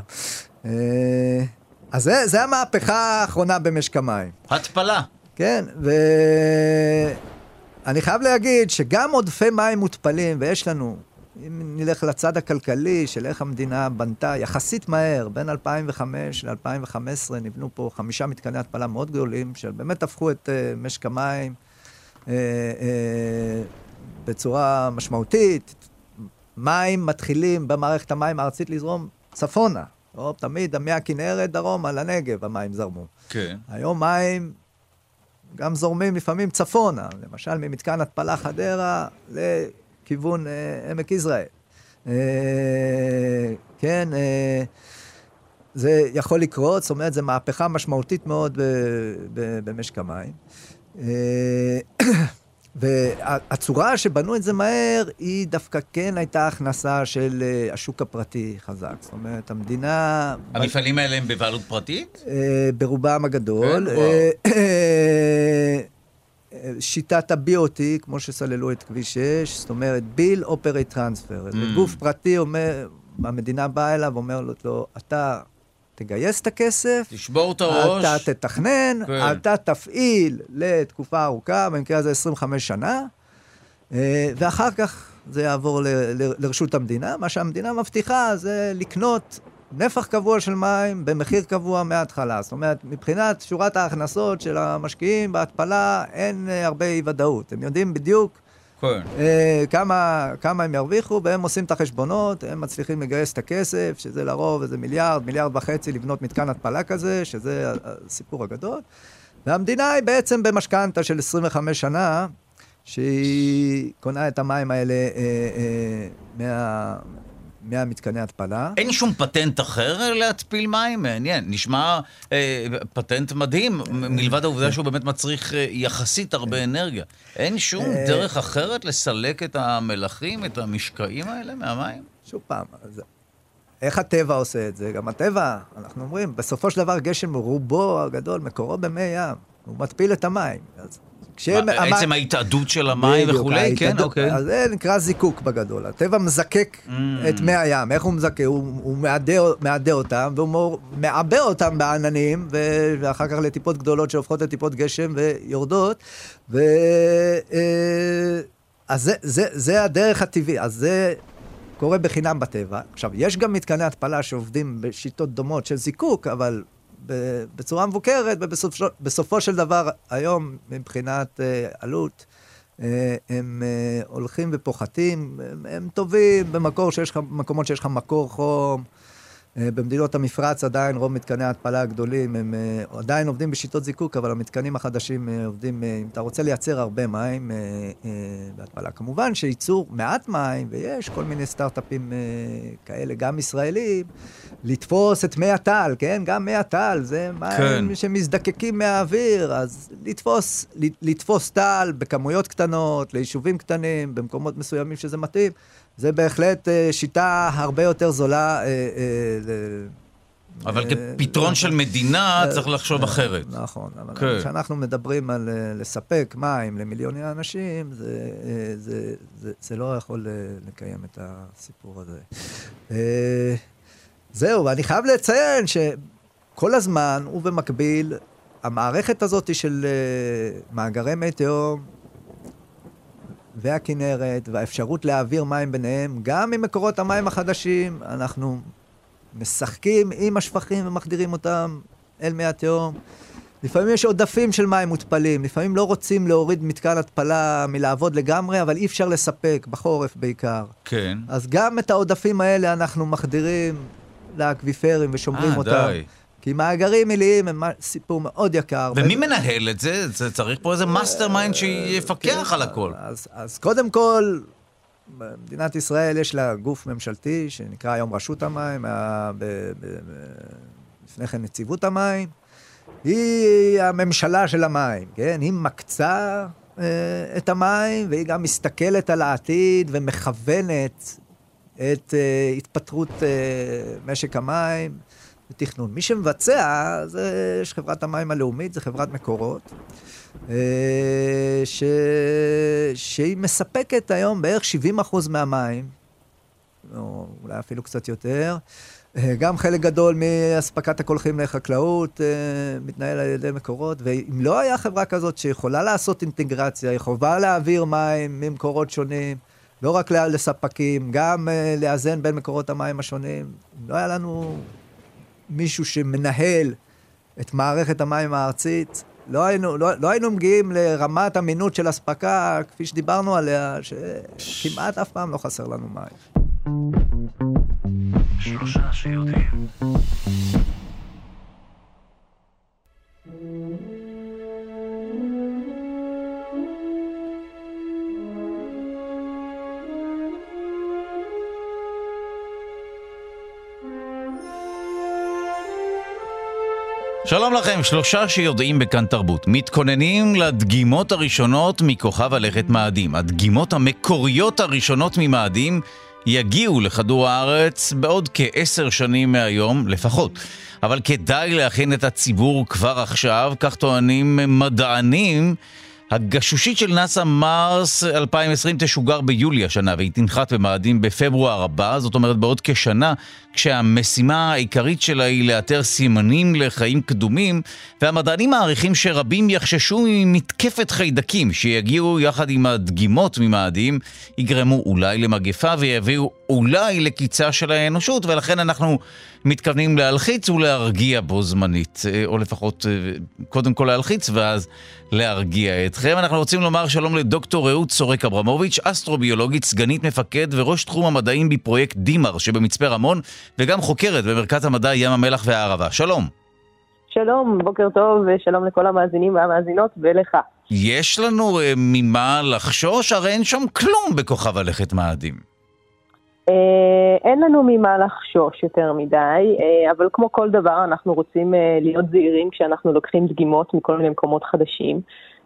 אז זה, זה המהפכה האחרונה במשק המים. התפלה. כן, ואני חייב להגיד שגם עודפי מים מותפלים, ויש לנו... אם נלך לצד הכלכלי של איך המדינה בנתה יחסית מהר, בין אלפיים וחמש ל-אלפיים וחמש עשרה נבנו פה חמישה מתקני התפלה מאוד גדולים, שבאמת הפכו את uh, משק המים uh, uh, בצורה משמעותית. מים מתחילים במערכת המים הארצית לזרום צפונה. או, תמיד מהכנרת דרום על הנגב המים זרמו. כן. היום מים גם זורמים לפעמים צפונה. למשל ממתקן התפלה חדרה ל... כיוון אה, עמק יזרעאל. אה, כן, אה, זה יכול לקרות, זאת אומרת, זו מהפכה משמעותית מאוד במשק המים. והצורה שבנו את זה מהר, היא דווקא כן הייתה הכנסה של השוק הפרטי חזק. זאת אומרת, המדינה... המפעלים האלה הם בבעלות פרטית? ברובם הגדול. שיטת ה-בי או טי, כמו שסללו את כביש שש, זאת אומרת, ביל אופרייט טרנספר. גוף פרטי אומר, המדינה באה אליו ואומר לו, אתה תגייס את הכסף, תשבור את הראש, אתה תתכנן, אתה תפעיל לתקופה ארוכה, במקרה הזה עשרים וחמש שנה, ואחר כך זה יעבור לרשות המדינה. מה שהמדינה מבטיחה זה לקנות נפח קבוע של מים במחיר קבוע מההתחלה. זאת אומרת, מבחינת שורת ההכנסות של המשקיעים בהתפלה, אין הרבה אי ודאות. הם יודעים בדיוק כן. כמה, כמה הם ירוויחו, והם עושים את החשבונות, הם מצליחים לגייס את הכסף, שזה לרוב איזה מיליארד, מיליארד וחצי לבנות מתקן התפלה כזה, שזה הסיפור הגדול. והמדינה היא בעצם במשכנתה של עשרים וחמש שנה, שהיא קונה את המים האלה אה, אה, מה... מהמתקני התפלה. אין שום פטנט אחר להתפיל מים? מעניין. נשמע אה, פטנט מדהים, מלבד העובדה שהוא באמת מצריך אה, יחסית הרבה אנרגיה. אין שום אה... דרך אחרת לסלק את המלחים, את המשקעים האלה מהמים? שוב פעם, אז... איך הטבע עושה את זה? גם הטבע, אנחנו אומרים, בסופו של דבר גשם רובו הגדול, מקורו במי ים. הוא מתפיל את המים. אז... בעצם ההתעדות של המים וכולי, כן, אוקיי. אז זה נקרא זיקוק בגדול. הטבע מזקק את מי הים. איך הוא מזקק? הוא מעדה אותם, והוא מעבה אותם בעננים, ואחר כך לטיפות גדולות שהופכות לטיפות גשם ויורדות. אז זה הדרך הטבעי. אז זה קורה בחינם בטבע. עכשיו, יש גם מתקני התפלה שעובדים בשיטות דומות של זיקוק, אבל... בצורה מבוקרת, ובסופו של דבר, היום, מבחינת uh, עלות, uh, הם uh, הולכים ופוחתים, הם, הם טובים במקור שיש לך, מקומות שיש לך מקור חום, uh, במדינות המפרץ עדיין רוב מתקני ההתפלה הגדולים, הם uh, עדיין עובדים בשיטות זיקוק, אבל המתקנים החדשים uh, עובדים, uh, אם אתה רוצה לייצר הרבה מים uh, uh, בהתפלה, כמובן שייצור מעט מים, ויש כל מיני סטארט-אפים uh, כאלה, גם ישראלים, לתפוס את מי הטל, כן? גם מי הטל, זה מים כן. שמזדקקים מהאוויר, אז לתפוס, לתפוס טל בכמויות קטנות, ליישובים קטנים, במקומות מסוימים שזה מתאים, זה בהחלט שיטה הרבה יותר זולה. אבל כפתרון של מדינה צריך לחשוב אחרת. נכון, אבל כשאנחנו מדברים על לספק מים למיליוני אנשים, זה לא יכול לקיים את הסיפור הזה. זהו, ואני חייב לציין שכל הזמן ובמקביל, המערכת הזאת של מאגרי מי תהום והכנרת והאפשרות להעביר מים ביניהם, גם ממקורות המים החדשים, אנחנו משחקים עם השפכים ומחדירים אותם אל מי התהום. לפעמים יש עודפים של מים מותפלים, לפעמים לא רוצים להוריד מתקן התפלה מלעבוד לגמרי, אבל אי אפשר לספק, בחורף בעיקר. כן. אז גם את העודפים האלה אנחנו מחדירים לאקוויפרים ושומרים 아, אותם. די. כי מאגרים מיליים הם סיפור מאוד יקר. ומי ו... מנהל את זה? זה צריך פה איזה מאסטר מיינד שיפקח על הכל. אז, אז קודם כל, במדינת ישראל יש לה גוף ממשלתי, שנקרא היום רשות המים, ב, ב, ב, לפני כן נציבות המים. היא הממשלה של המים, כן? היא מקצה אה, את המים, והיא גם מסתכלת על העתיד ומכוונת את uh, התפטרות uh, משק המים ותכנון. מי שמבצע, זה יש חברת המים הלאומית, זה חברת מקורות, uh, ש... שהיא מספקת היום בערך שבעים אחוז מהמים, או אולי אפילו קצת יותר, uh, גם חלק גדול מהספקת הקולחים לחקלאות uh, מתנהל על ידי מקורות, ואם לא היה חברה כזאת שיכולה לעשות אינטגרציה, היא חובה להעביר מים ממקורות שונים, לא רק לספקים, גם uh, לאזן בין מקורות המים השונים. לא היה לנו מישהו שמנהל את מערכת המים הארצית. לא היינו, לא, לא היינו מגיעים לרמת אמינות של הספקה, כפי שדיברנו עליה, שכמעט אף פעם לא חסר לנו מים. שלושה שיודעים. שלום לכם, שלושה שיודעים בכאן תרבות. מתכוננים לדגימות הראשונות מכוכב הלכת מאדים. הדגימות המקוריות הראשונות ממאדים יגיעו לכדור הארץ בעוד כעשר שנים מהיום לפחות. אבל כדאי להכין את הציבור כבר עכשיו, כך טוענים מדענים. הגשושית של נאסא מרס אלפיים ועשרים תשוגר ביולי השנה, והיא תנחת במאדים בפברואר הבא, זאת אומרת בעוד כשנה, כשהמשימה העיקרית שלה היא לאתר סימנים לחיים קדומים, והמדענים מעריכים שרבים יחששו ממתקפת חיידקים שיגיעו יחד עם הדגימות ממאדים, יגרמו אולי למגפה ויביאו אולי לקיצה של האנושות, ולכן אנחנו מתכוונים להלחיץ ולהרגיע בו זמנית, או לפחות קודם כל להלחיץ ואז להרגיע אתכם. אנחנו רוצים לומר שלום לדוקטור רעות סורק אברמוביץ', אסטרוביולוגית, סגנית מפקד וראש תחום המדעים בפרויקט דימר שבמצפה רמון, וגם חוקרת במרכז המדע ים המלח והערבה. שלום. שלום, בוקר טוב ושלום לכל המאזינים והמאזינות ולך. יש לנו uh, ממה לחשוש? הרי אין שם כלום בכוכב הלכת מאדים. אין לנו ממה לחשוש יותר מדי, אבל כמו כל דבר אנחנו רוצים להיות זהירים כשאנחנו לוקחים דגימות מכל מיני מקומות חדשים,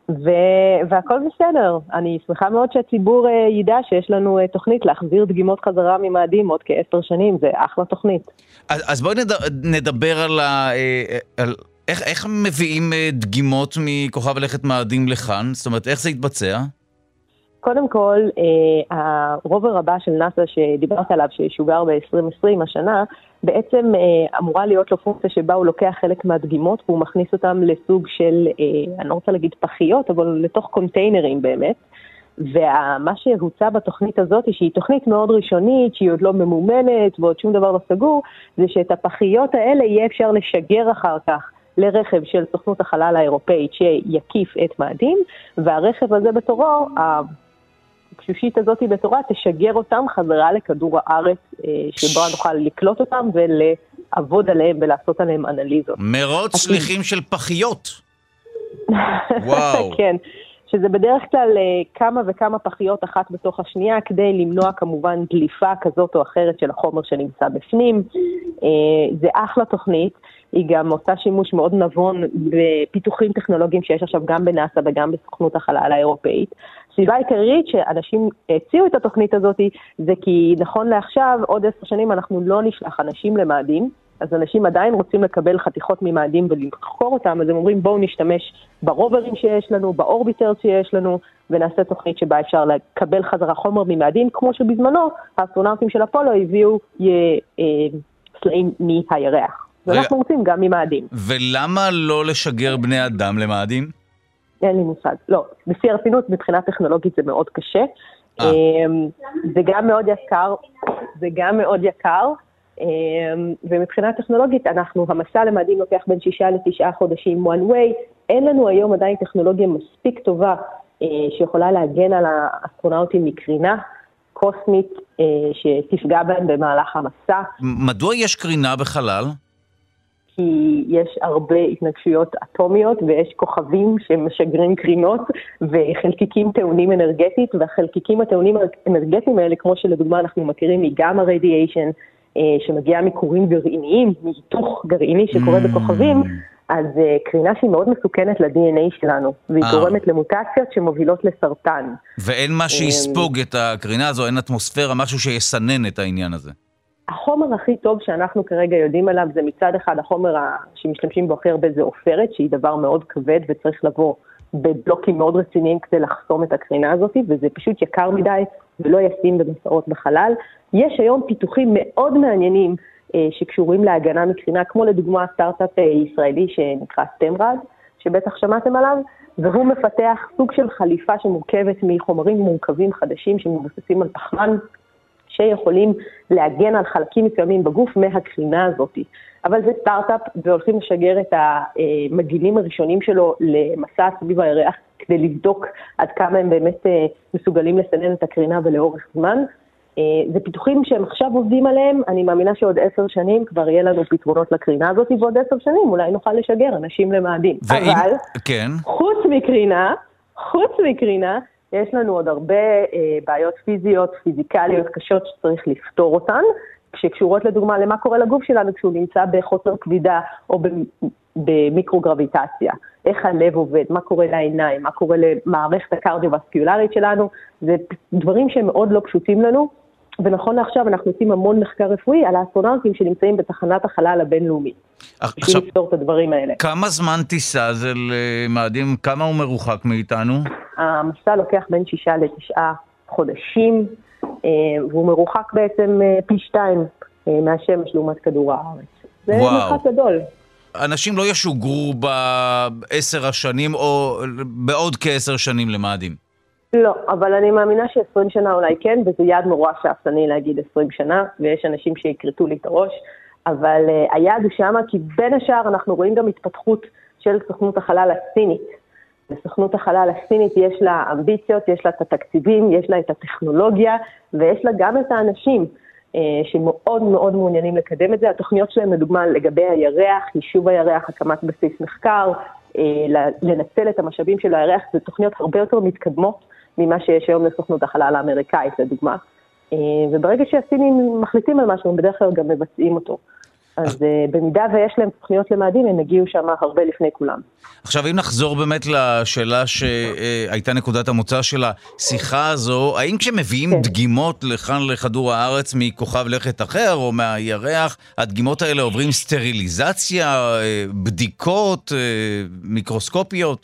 והכל בסדר. אני שמחה מאוד שהציבור ידע שיש לנו תוכנית להחזיר דגימות חזרה ממאדים עוד כעשר שנים, זה אחלה תוכנית. אז, אז בואי נדבר על, ה, על איך, איך מביאים דגימות מכוכב הלכת מאדים לכאן, זאת אומרת איך זה יתבצע? קודם כל, הרובר הבא של נאסא שדיברת עליו, שישוגר ב-עשרים עשרים השנה, בעצם אמורה להיות לו פונקציה שבה הוא לוקח חלק מהדגימות, והוא מכניס אותם לסוג של, אני לא רוצה להגיד פחיות, אבל לתוך קונטיינרים באמת. ומה שהוצא בתוכנית הזאת, שהיא תוכנית מאוד ראשונית, שהיא עוד לא ממומנת, ועוד שום דבר לא סגור, זה שאת הפחיות האלה יהיה אפשר לשגר אחר כך לרכב של סוכנות החלל האירופאית שיקיף את מאדים, והרכב הזה בתורו, הקשושית הזאת בתורה, תשגר אותם חזרה לכדור הארץ, שבו נוכל לקלוט אותם ולעבוד עליהם ולעשות עליהם אנליזות. מרוץ שליחים של פחיות. וואו. כן, שזה בדרך כלל כמה וכמה פחיות אחת בתוך השנייה, כדי למנוע כמובן דליפה כזאת או אחרת של החומר שנמצא בפנים. זה אחלה תוכנית. היא גם עושה שימוש מאוד נבון בפיתוחים טכנולוגיים שיש עכשיו גם בנאסא וגם בסוכנות החלל האירופאית. הסיבה העיקרית שאנשים הציעו את התוכנית הזאת זה כי נכון לעכשיו, עוד עשר שנים אנחנו לא נשלח אנשים למאדים, אז אנשים עדיין רוצים לקבל חתיכות ממאדים ולחקור אותם, אז הם אומרים בואו נשתמש ברוברים שיש לנו, באורביטר שיש לנו, ונעשה תוכנית שבה אפשר לקבל חזרה חומר ממאדים, כמו שבזמנו האסטרונאוטים של אפולו הביאו סלעים מהירח. ואנחנו רוצים גם ממאדים. ולמה לא לשגר בני אדם למאדים? אין לי מושג. לא, בשיא הרצינות, מבחינה טכנולוגית זה מאוד קשה. זה גם מאוד יקר, זה גם מאוד יקר, ומבחינה טכנולוגית אנחנו, המסע למאדים לוקח בין שישה לתשעה חודשים one way, אין לנו היום עדיין טכנולוגיה מספיק טובה שיכולה להגן על האסטרונאוטים מקרינה קוסמית שתפגע בהם במהלך המסע. מדוע יש קרינה בחלל? כי יש הרבה התנגשויות אטומיות ויש כוכבים שמשגרים קרינות וחלקיקים טעונים אנרגטית, והחלקיקים הטעונים אנרגטיים האלה, כמו שלדוגמה אנחנו מכירים מגאמה רדיאשן, שמגיעה מקורים גרעיניים, מהיתוך גרעיני שקורה בכוכבים, אז קרינה שהיא מאוד מסוכנת ל-די אן איי שלנו, והיא גורמת למוטציות שמובילות לסרטן. ואין מה שיספוג את הקרינה הזו, אין אטמוספירה, משהו שיסנן את העניין הזה. החומר הכי טוב שאנחנו כרגע יודעים עליו זה מצד אחד החומר שמשתמשים בו הכי הרבה זה עופרת, שהיא דבר מאוד כבד וצריך לבוא בבלוקים מאוד רציניים כדי לחסום את הקרינה הזאת, וזה פשוט יקר מדי ולא ישים במסעות בחלל. יש היום פיתוחים מאוד מעניינים אה, שקשורים להגנה מקרינה, כמו לדוגמה סטארט-אפ ישראלי שנקרא סטמרד, שבטח שמעתם עליו, והוא מפתח סוג של חליפה שמורכבת מחומרים מורכבים חדשים שמבוססים על פחמן, שיכולים להגן על חלקים מסוימים בגוף מהקרינה הזאת. אבל זה סטארט-אפ, והולכים לשגר את המגינים הראשונים שלו למסע סביב הירח, כדי לבדוק עד כמה הם באמת מסוגלים לסנן את הקרינה ולאורך זמן. זה פיתוחים שהם עכשיו עובדים עליהם, אני מאמינה שעוד עשר שנים כבר יהיה לנו פתרונות לקרינה הזאת, ועוד עשר שנים אולי נוכל לשגר אנשים למאדים. ואם... אבל כן. חוץ מקרינה, חוץ מקרינה, יש לנו עוד הרבה אה, בעיות פיזיות, פיזיקליות קשות שצריך לפתור אותן, שקשורות לדוגמה למה קורה לגוף שלנו כשהוא נמצא בחוסר כבידה או במיקרוגרביטציה, איך הלב עובד, מה קורה לעיניים, מה קורה למערכת הקרדיו-וסקיולרית שלנו, זה דברים שהם מאוד לא פשוטים לנו, ונכון לעכשיו אנחנו עושים המון מחקר רפואי על האסטרונאוטים שנמצאים בתחנת החלל הבינלאומית. עכשיו, לפתור את הדברים האלה. כמה זמן טיסה זה למאדים, כמה הוא מרוחק מאיתנו? המסע לוקח בין שישה לתשעה חודשים, והוא מרוחק בעצם פי שתיים מהשמש לעומת כדור הארץ. זה מרחק גדול. אנשים לא ישוגרו בעשר השנים או בעוד כעשר שנים למאדים? לא, אבל אני מאמינה ש-עשרים שנה אולי כן, וזה יעד נורא שאפתני להגיד עשרים שנה, ויש אנשים שיקרטו לי את הראש, אבל uh, היעד הוא שמה, כי בין השאר אנחנו רואים גם התפתחות של סוכנות החלל הסינית. לסוכנות החלל הסינית יש לה אמביציות, יש לה את התקציבים, יש לה את הטכנולוגיה, ויש לה גם את האנשים uh, שמאוד מאוד מעוניינים לקדם את זה. התוכניות שלהם לדוגמה לגבי הירח, יישוב הירח, הקמת בסיס מחקר, uh, לנצל את המשאבים של הירח, זה תוכניות הרבה יותר מתקדמות ממה שיש היום לסוכנות החלל האמריקאית לדוגמה. וברגע שהסינים מחליטים על משהו, הם בדרך כלל גם מבצעים אותו. אז במידה ויש להם תוכניות למאדים, הם הגיעו שם הרבה לפני כולם. עכשיו, אם נחזור באמת לשאלה שהייתה נקודת המוצא של השיחה הזו, האם כשמביאים כן. דגימות לכאן לכדור הארץ מכוכב לכת אחר או מהירח, הדגימות האלה עוברים סטריליזציה, בדיקות, מיקרוסקופיות?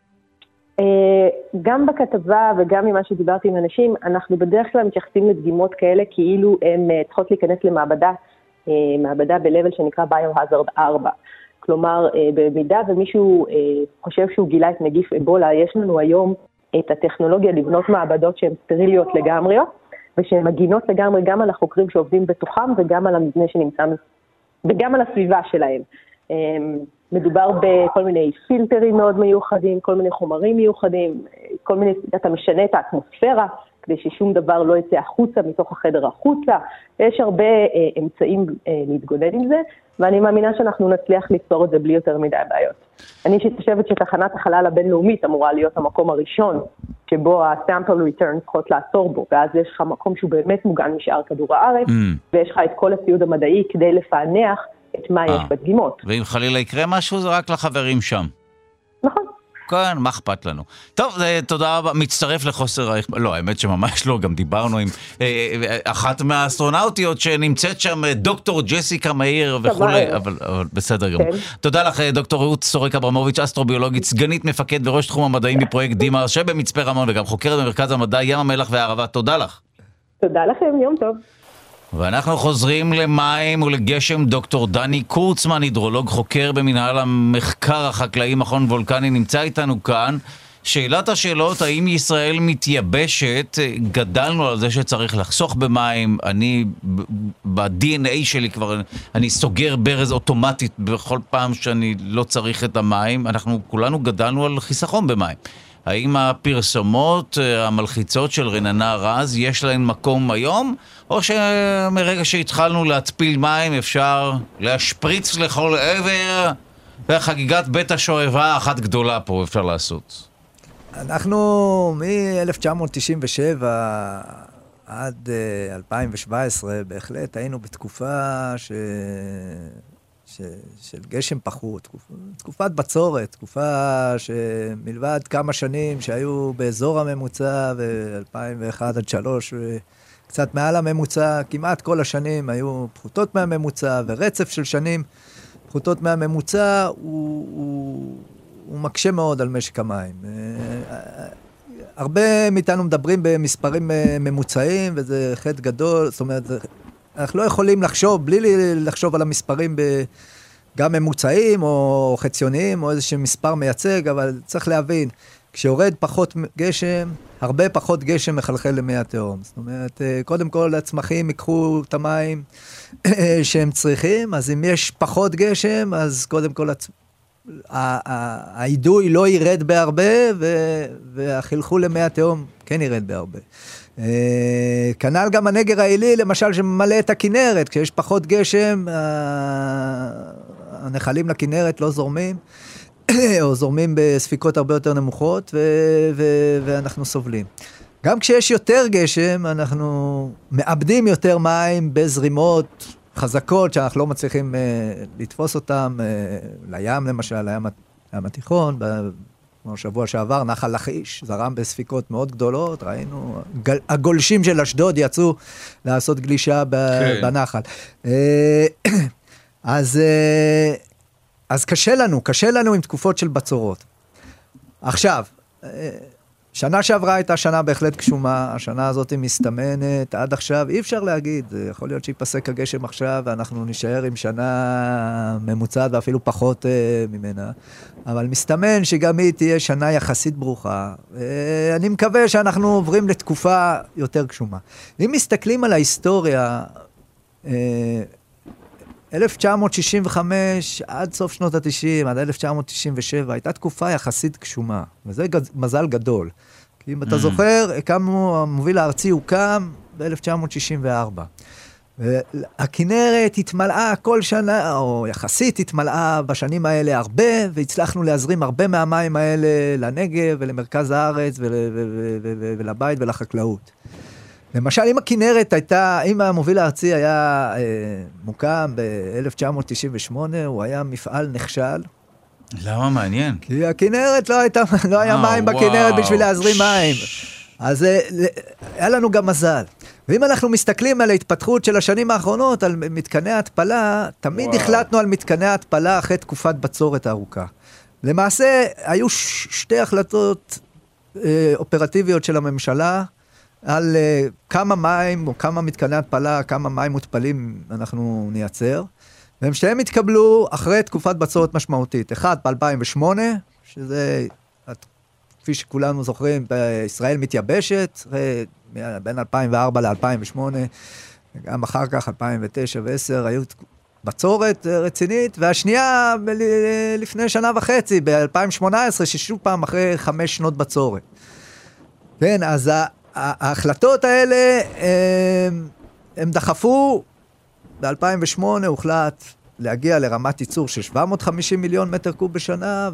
גם בכתבה וגם ממה שדיברתי עם אנשים, אנחנו בדרך כלל מתייחסים לדגימות כאלה כאילו הן צריכות להיכנס למעבדה, מעבדה בלבל שנקרא ביו-הזארד ארבע. כלומר, במידה ומישהו חושב שהוא גילה את נגיף אבולה, יש לנו היום את הטכנולוגיה לבנות מעבדות שהן סטריליות לגמרי, ושהן מגינות לגמרי גם על החוקרים שעובדים בתוכם וגם על המבנה שנמצא, וגם על הסביבה שלהם. מדובר בכל מיני פילטרים מאוד מיוחדים, כל מיני חומרים מיוחדים, כל מיני, אתה משנה את האטמוספירה, כדי ששום דבר לא יצא החוצה, מתוך החדר החוצה. יש הרבה אה, אמצעים אה, להתגודד עם זה, ואני מאמינה שאנחנו נצליח לפתור את זה בלי יותר מדי בעיות. אני חושבת שתחנת החלל הבינלאומית אמורה להיות המקום הראשון, שבו ה-sample return צריכות לעצור בו, ואז יש לך מקום שהוא באמת מוגן משאר כדור הארץ, mm. ויש לך את כל הציוד המדעי כדי לפענח את מה יש בדגימות. ואם חלילה יקרה משהו, זה רק לחברים שם. נכון. כן, מה אכפת לנו? טוב, תודה רבה. מצטרף לחוסר... לא, האמת שממש לא, גם דיברנו עם אחת מהאסטרונאוטיות שנמצאת שם, דוקטור ג'סיקה מאיר וכולי, אבל בסדר גם. תודה לך, דוקטור רות סורק אברמוביץ', אסטרוביולוגית, סגנית מפקד וראש תחום המדעים בפרויקט דימה, שבמצפה רמון, וגם חוקרת במרכז המדע ים המלח והערבה. תודה לך. תודה לכם, יום טוב. ואנחנו חוזרים למים ולגשם. דוקטור דני קורצמן, הידרולוג חוקר במנהל המחקר החקלאי מכון וולקני, נמצא איתנו כאן. שאלת השאלות, האם ישראל מתייבשת? גדלנו על זה שצריך לחסוך במים. אני ב-די אן איי שלי כבר, אני סוגר ברז אוטומטית בכל פעם שאני לא צריך את המים. אנחנו כולנו גדלנו על חיסכון במים. האם הפרסומות המלחיצות של רננה רז יש להן מקום היום, או שמרגע שהתחלנו להטפיל מים אפשר להשפריץ לכל עבר, וחגיגת בית השואבה אחת גדולה פה אפשר לעשות? אנחנו מ-אלף תשע מאות תשעים ושבע עד אלפיים שבע עשרה בהחלט היינו בתקופה ש... ש... של גשם פחות, תקופה... תקופת בצורת, תקופה שמלבד כמה שנים שהיו באזור הממוצע, ו-אלפיים ואחת עד שלוש וקצת מעל הממוצע, כמעט כל השנים היו פחותות מהממוצע, ורצף של שנים פחותות מהממוצע הוא, הוא, הוא מקשה מאוד על משק המים. הרבה מאיתנו מדברים במספרים ממוצעים, וזה חטא גדול, זאת אומרת, אנחנו לא יכולים לחשוב, בלי לחשוב על המספרים גם ממוצעים או חציוניים, או איזשהו מספר מייצג, אבל צריך להבין, כשיורד פחות גשם, הרבה פחות גשם מחלחל למי התהום. זאת אומרת, קודם כל הצמחים ייקחו את המים שהם צריכים, אז אם יש פחות גשם, אז קודם כל העידוי לא ירד בהרבה, והחלחול למי התהום כן ירד בהרבה. כנ"ל גם הנגר העילי, למשל, שממלא את הכנרת, כשיש פחות גשם, הנחלים לכנרת לא זורמים, או זורמים בספיקות הרבה יותר נמוכות, ו- ו- ואנחנו סובלים. גם כשיש יותר גשם, אנחנו מאבדים יותר מים בזרימות חזקות שאנחנו לא מצליחים לתפוס אותן, לים למשל, לים התיכון, כמו שבוע שעבר, נחל לכיש, זרם בספיקות מאוד גדולות, ראינו, הגולשים של אשדוד יצאו לעשות גלישה בנחל. אז, אז קשה לנו, קשה לנו עם תקופות של בצורות. עכשיו, שנה שעברה הייתה שנה בהחלט קשומה, השנה הזאת היא מסתמנת, עד עכשיו אי אפשר להגיד, יכול להיות שיפסק הגשם עכשיו, ואנחנו נשאר עם שנה ממוצעת ואפילו פחות uh, ממנה, אבל מסתמן שגם היא תהיה שנה יחסית ברוכה. Uh, אני מקווה שאנחנו עוברים לתקופה יותר קשומה. אם מסתכלים על ההיסטוריה, uh, אלף תשע מאות שישים וחמש עד סוף שנות ה-תשעים, עד אלף תשע מאות תשעים ושבע, הייתה תקופה יחסית קשומה, וזה מזל גדול. כי אם אתה זוכר, הקמנו, המוביל הארצי הוקם ב-אלף תשע מאות שישים וארבע. והכנרת התמלאה כל שנה, או יחסית התמלאה בשנים האלה הרבה, והצלחנו להזרים הרבה מהמים האלה לנגב ולמרכז הארץ ול, ולבית ולחקלאות. למשל, אם הכנרת הייתה, אם המוביל הארצי היה אה, מוקם ב-אלף תשע מאות תשעים ושמונה, הוא היה מפעל נכשל. למה מעניין? כי הכנרת לא הייתה, לא היה מים בכנרת בשביל להזרים מים. אז אה, היה לנו גם מזל. ואם אנחנו מסתכלים על ההתפתחות של השנים האחרונות, על מתקני ההתפלה, תמיד וואו. החלטנו על מתקני ההתפלה אחרי תקופת בצורת הארוכה. למעשה, היו ש- שתי החלטות אה, אופרטיביות של הממשלה, על uh, כמה מים או כמה מתקני התפלה, כמה מים מותפלים אנחנו נייצר, והם שתיהם התקבלו אחרי תקופת בצורת משמעותית. אחד ב-אלפיים ושמונה, שזה, כפי שכולנו זוכרים, בישראל מתייבשת, בין אלפיים וארבע ל-אלפיים ושמונה, גם אחר כך, אלפיים ותשע ו-עשר, היו בצורת רצינית, והשנייה לפני שנה וחצי, ב-אלפיים ושמונה עשרה, ששוב פעם אחרי חמש שנות בצורת. כן, אז ה... ההחלטות האלה, הם, הם דחפו, ב-אלפיים ושמונה הוחלט להגיע לרמת ייצור של שבע מאות וחמישים מיליון מטר קוב בשנה,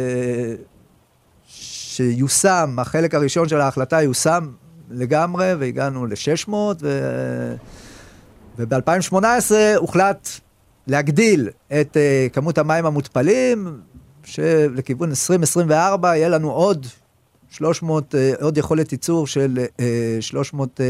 ושיוסם, החלק הראשון של ההחלטה יוסם לגמרי, והגענו ל-שש מאות, ו... וב-אלפיים ושמונה עשרה הוחלט להגדיל את uh, כמות המים המותפלים, שלכיוון עשרים עשרים וארבע יהיה לנו עוד שלוש מאות, עוד יכולת ייצור של שלוש מאות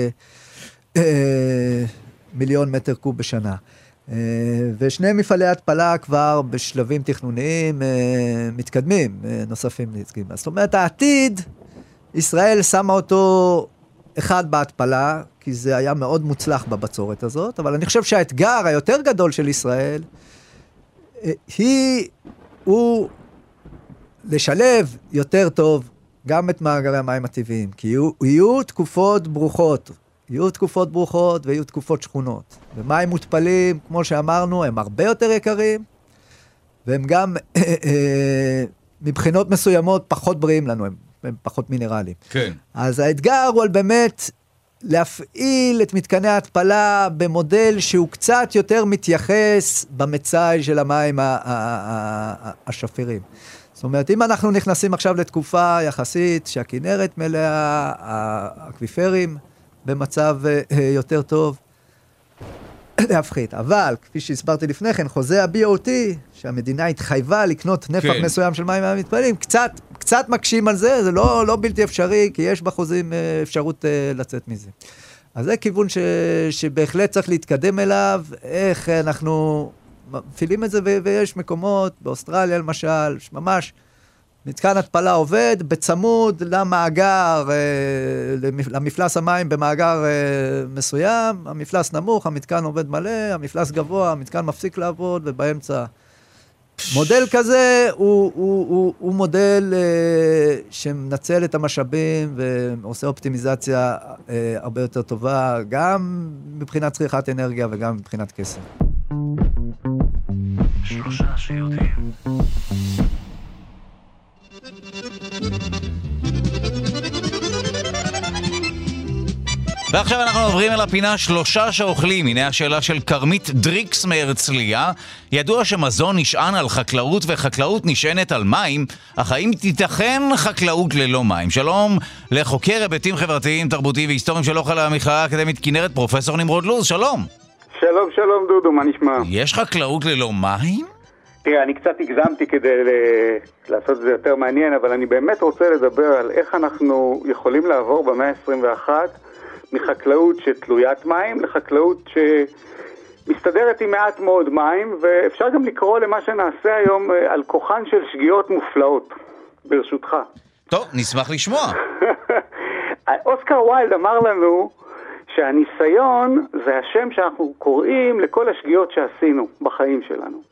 מיליון מטר קוב בשנה. ושני מפעלי התפלה כבר בשלבים תכנוניים מתקדמים, נוספים להצגים. זאת אומרת, העתיד, ישראל שמה אותו אחד בהתפלה, כי זה היה מאוד מוצלח בבצורת הזאת, אבל אני חושב שהאתגר היותר גדול של ישראל, היא, הוא לשלב יותר טוב גם את מאגרי המים הטבעיים, כי יהיו, יהיו תקופות ברוכות, יהיו תקופות ברוכות ויהיו תקופות שכונות. ומים מותפלים, כמו שאמרנו, הם הרבה יותר יקרים, והם גם אה, אה, מבחינות מסוימות פחות בריאים לנו, הם, הם פחות מינרלים. כן. אז האתגר הוא באמת להפעיל את מתקני ההתפלה במודל שהוא קצת יותר מתייחס במצאי של המים השפירים. זאת אומרת, אם אנחנו נכנסים עכשיו לתקופה יחסית שהכנרת מלאה, האקוויפרים במצב יותר טוב, להפחית. אבל, כפי שהסברתי לפני כן, חוזה ה-בי או טי, שהמדינה התחייבה לקנות נפח כן. מסוים של מים המתפלים, קצת, קצת מקשים על זה, זה לא, לא בלתי אפשרי, כי יש בחוזים אפשרות לצאת מזה. אז זה כיוון ש, שבהחלט צריך להתקדם אליו, איך אנחנו מפעילים את זה, ויש מקומות, באוסטרליה למשל, ממש, מתקן התפלה עובד, בצמוד למאגר, למפלס המים במאגר מסוים, המפלס נמוך, המתקן עובד מלא, המפלס גבוה, המתקן מפסיק לעבוד, ובאמצע. מודל כזה הוא, הוא, הוא, הוא מודל שמנצל את המשאבים, ועושה אופטימיזציה הרבה יותר טובה, גם מבחינת צריכת אנרגיה, וגם מבחינת כסף. שלושה שיודעים. ועכשיו אנחנו עוברים אל הפינה שלושה שאוכלים. הנה השאלה של קרמית דריקס מהרצליה. ידוע שמזון נשען על חקלאות וחקלאות נשענת על מים, אך האם תיתכן חקלאות ללא מים? שלום לחוקר היבטים חברתיים, תרבותיים והיסטוריים של אוכל המכללה האקדמית כנרת, פרופסור נמרוד לוז, שלום. שלום, שלום דודו, מה נשמע? יש חקלאות ללא מים? תראה, אני קצת הגזמתי כדי ל- לעשות את זה יותר מעניין, אבל אני באמת רוצה לדבר על איך אנחנו יכולים לעבור במאה ה-עשרים ואחת מחקלאות שתלוית מים לחקלאות שמסתדרת עם מעט מאוד מים, ואפשר גם לקרוא למה שנעשה היום על כוחן של שגיאות מופלאות, ברשותך. טוב, נשמח לשמוע. אוסקר ויילד אמר לנו שהניסיון זה השם שאנחנו קוראים לכל השגיאות שעשינו בחיים שלנו.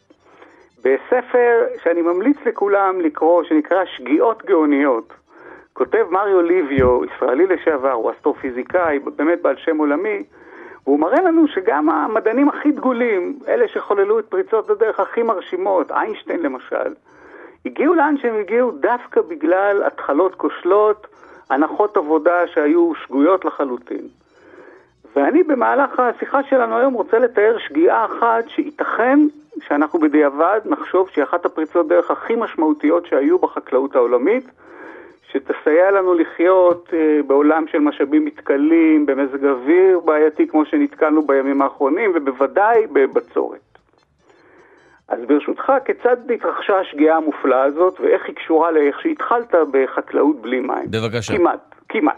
בספר שאני ממליץ לכולם לקרוא, שנקרא שגיאות גאוניות, כותב מריו ליביו, ישראלי לשעבר, הוא אסטרופיזיקאי, באמת בעל שם עולמי, והוא מראה לנו שגם המדענים הכי דגולים, אלה שחוללו את פריצות הדרך הכי מרשימות, איינשטיין למשל, הגיעו לאן שהם הגיעו דווקא בגלל התחלות כושלות, הנחות עבודה שהיו שגויות לחלוטין. ואני במהלך השיחה שלנו היום רוצה לתאר שגיאה אחת שייתכן שאנחנו בדיעבד נחשוב שהיא אחת הפריצות דרך הכי משמעותיות שהיו בחקלאות העולמית, שתסייע לנו לחיות אה, בעולם של משאבים מתכלים, במזג אוויר בעייתי כמו שנתקלנו בימים האחרונים, ובוודאי בבצורת. אז ברשותך, כיצד התרחשה השגיאה המופלאה הזאת, ואיך היא קשורה לאיך שהתחלת בחקלאות בלי מים? בבקשה. כמעט, כמעט.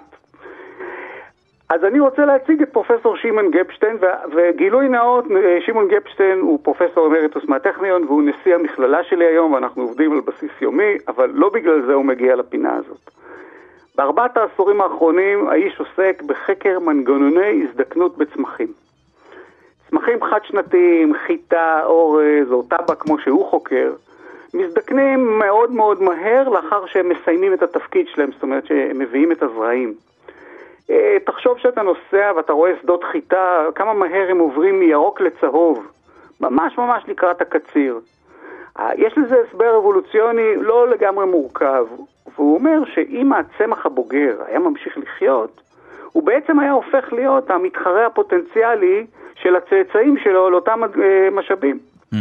אז אני רוצה להציג את פרופסור שמעון גפשטיין, וגילוי נאות, שמעון גפשטיין הוא פרופסור אמריטוס מהטכניון, והוא נשיא המכללה שלי היום, ואנחנו עובדים על בסיס יומי, אבל לא בגלל זה הוא מגיע לפינה הזאת. בארבעת העשורים האחרונים, האיש עוסק בחקר מנגנוני הזדקנות בצמחים. צמחים חד שנתיים, חיטה, אורז, או טבק כמו שהוא חוקר, מזדקנים מאוד מאוד מהר לאחר שהם מסיימים את התפקיד שלהם, זאת אומרת שהם מביאים את הזרעים. תחשוב שאתה נוסע ואתה רואה שדות חיטה, כמה מהר הם עוברים מירוק לצהוב, ממש ממש לקראת הקציר. יש לזה הסבר אבולוציוני לא לגמרי מורכב, והוא אומר שאם הצמח הבוגר היה ממשיך לחיות, הוא בעצם היה הופך להיות המתחרה הפוטנציאלי של הצאצאים שלו לאותם משאבים. Mm.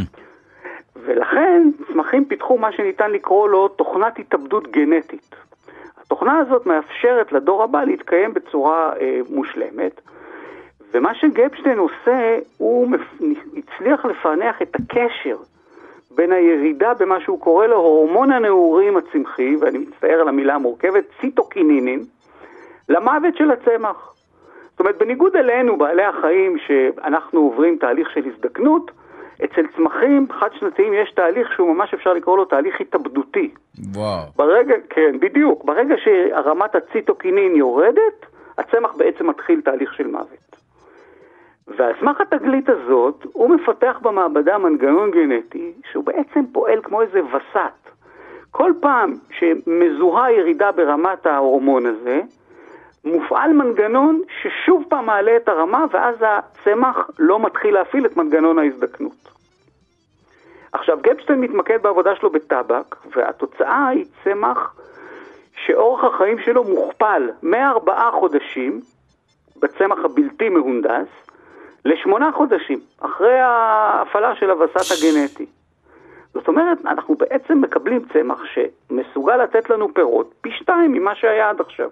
ולכן צמחים פיתחו מה שניתן לקרוא לו תוכנת התאבדות גנטית. התוכנה הזאת מאפשרת לדור הבא להתקיים בצורה אה, מושלמת, ומה שגפשטיין עושה, הוא מפ... הצליח לפענח את הקשר בין הירידה במה שהוא קורא לו הורמון הנעורים הצמחי, ואני מצטער על המילה המורכבת, ציטוקינינין, למוות של הצמח. זאת אומרת, בניגוד אלינו, בעלי החיים, שאנחנו עוברים תהליך של הזדקנות, אצל צמחים חד שנתיים יש תהליך שהוא ממש אפשר לקרוא לו תהליך התאבדותי. וואו. ברגע, כן, בדיוק. ברגע שרמת הציטוקינין יורדת, הצמח בעצם מתחיל תהליך של מוות. והסמך התגלית הזאת, הוא מפתח במעבדה מנגנון גנטי, שהוא בעצם פועל כמו איזה וסת. כל פעם שמזוהה ירידה ברמת ההורמון הזה, מופעל מנגנון ששוב פעם מעלה את הרמה, ואז הצמח לא מתחיל להפעיל את מנגנון ההזדקנות. עכשיו, גפשטיין מתמקד בעבודה שלו בטבק, והתוצאה היא צמח שאורך החיים שלו מוכפל מארבעה חודשים, בצמח הבלתי מהונדס, לשמונה חודשים, אחרי ההפעלה של הווסת הגנטי. זאת אומרת, אנחנו בעצם מקבלים צמח שמסוגל לתת לנו פירות, פי שתיים ממה שהיה עד עכשיו.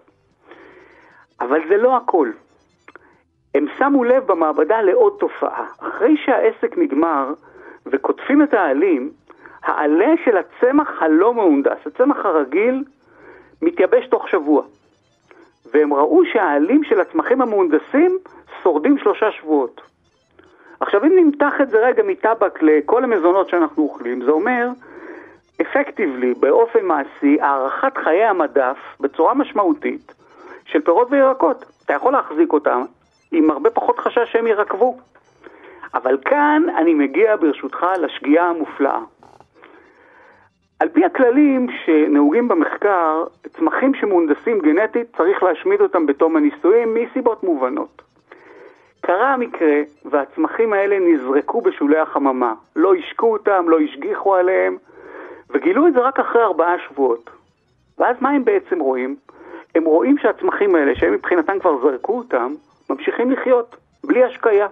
אבל זה לא הכל. הם שמו לב במעבדה לעוד תופעה. אחרי שהעסק נגמר וכותפים את העלים, העלה של הצמח הלא מהונדס, הצמח הרגיל, מתייבש תוך שבוע. והם ראו שהעלים של הצמחים המהונדסים שורדים שלושה שבועות. עכשיו, אם נמתח את זה רגע מטבק לכל המזונות שאנחנו אוכלים, זה אומר, אפקטיבלי, באופן מעשי, הערכת חיי המדף בצורה משמעותית, של פירות וירקות. אתה יכול להחזיק אותם עם הרבה פחות חשש שהם ירקבו. אבל כאן אני מגיע ברשותך לשגיאה המופלאה. על פי הכללים שנהוגים במחקר, צמחים שמונדסים גנטית צריך להשמיד אותם בתום הניסויים מסיבות מובנות. קרה המקרה והצמחים האלה נזרקו בשולי החממה. לא השקו אותם, לא השגיחו עליהם, וגילו את זה רק אחרי ארבעה שבועות. ואז מה הם בעצם רואים? הם רואים שהצמחים האלה, שהם מבחינתם כבר זרקו אותם, ממשיכים לחיות, בלי השקיה.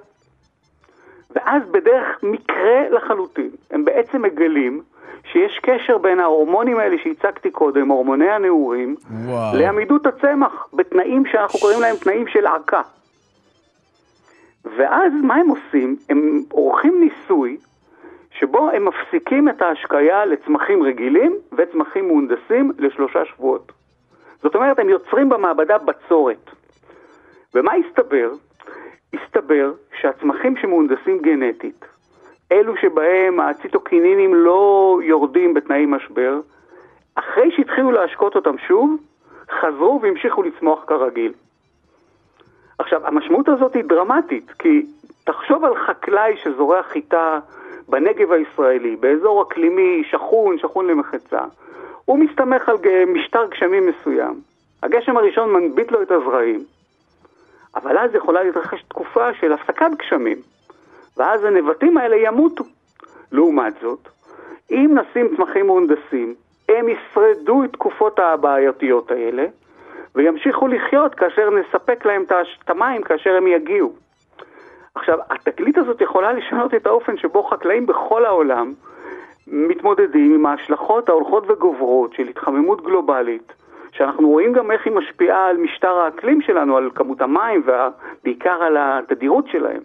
ואז בדרך מקרה לחלוטין, הם בעצם מגלים שיש קשר בין ההורמונים האלה שהצגתי קודם, הורמוני הנעורים, וואו. לעמידות הצמח, בתנאים שאנחנו קוראים להם תנאים של עקה. ואז מה הם עושים? הם עורכים ניסוי שבו הם מפסיקים את ההשקיה לצמחים רגילים וצמחים מהונדסים לשלושה שבועות. זאת אומרת, הם יוצרים במעבדה בצורת. ומה הסתבר? הסתבר שהצמחים שמהונדסים גנטית, אלו שבהם הציטוקינינים לא יורדים בתנאי משבר, אחרי שהתחילו להשקות אותם שוב, חזרו והמשיכו לצמוח כרגיל. עכשיו, המשמעות הזאת היא דרמטית, כי תחשוב על חקלאי שזורע חיטה בנגב הישראלי, באזור אקלימי שכון, שכון למחצה. הוא מסתמך על משטר גשמים מסוים. הגשם הראשון מנביט לו את הזרעים. אבל אז יכולה להתרחש תקופה של הפסקת גשמים, ואז הנבטים האלה ימותו. לעומת זאת, אם נשים צמחים מהונדסים, הם ישרדו את תקופות הבעייתיות האלה, וימשיכו לחיות כאשר נספק להם את המים כאשר הם יגיעו. עכשיו, התקלית הזאת יכולה לשנות את האופן שבו חקלאים בכל העולם מתמודדים עם ההשלכות ההולכות וגוברות של התחממות גלובלית, שאנחנו רואים גם איך היא משפיעה על משטר האקלים שלנו, על כמות המים ובעיקר על התדירות שלהם.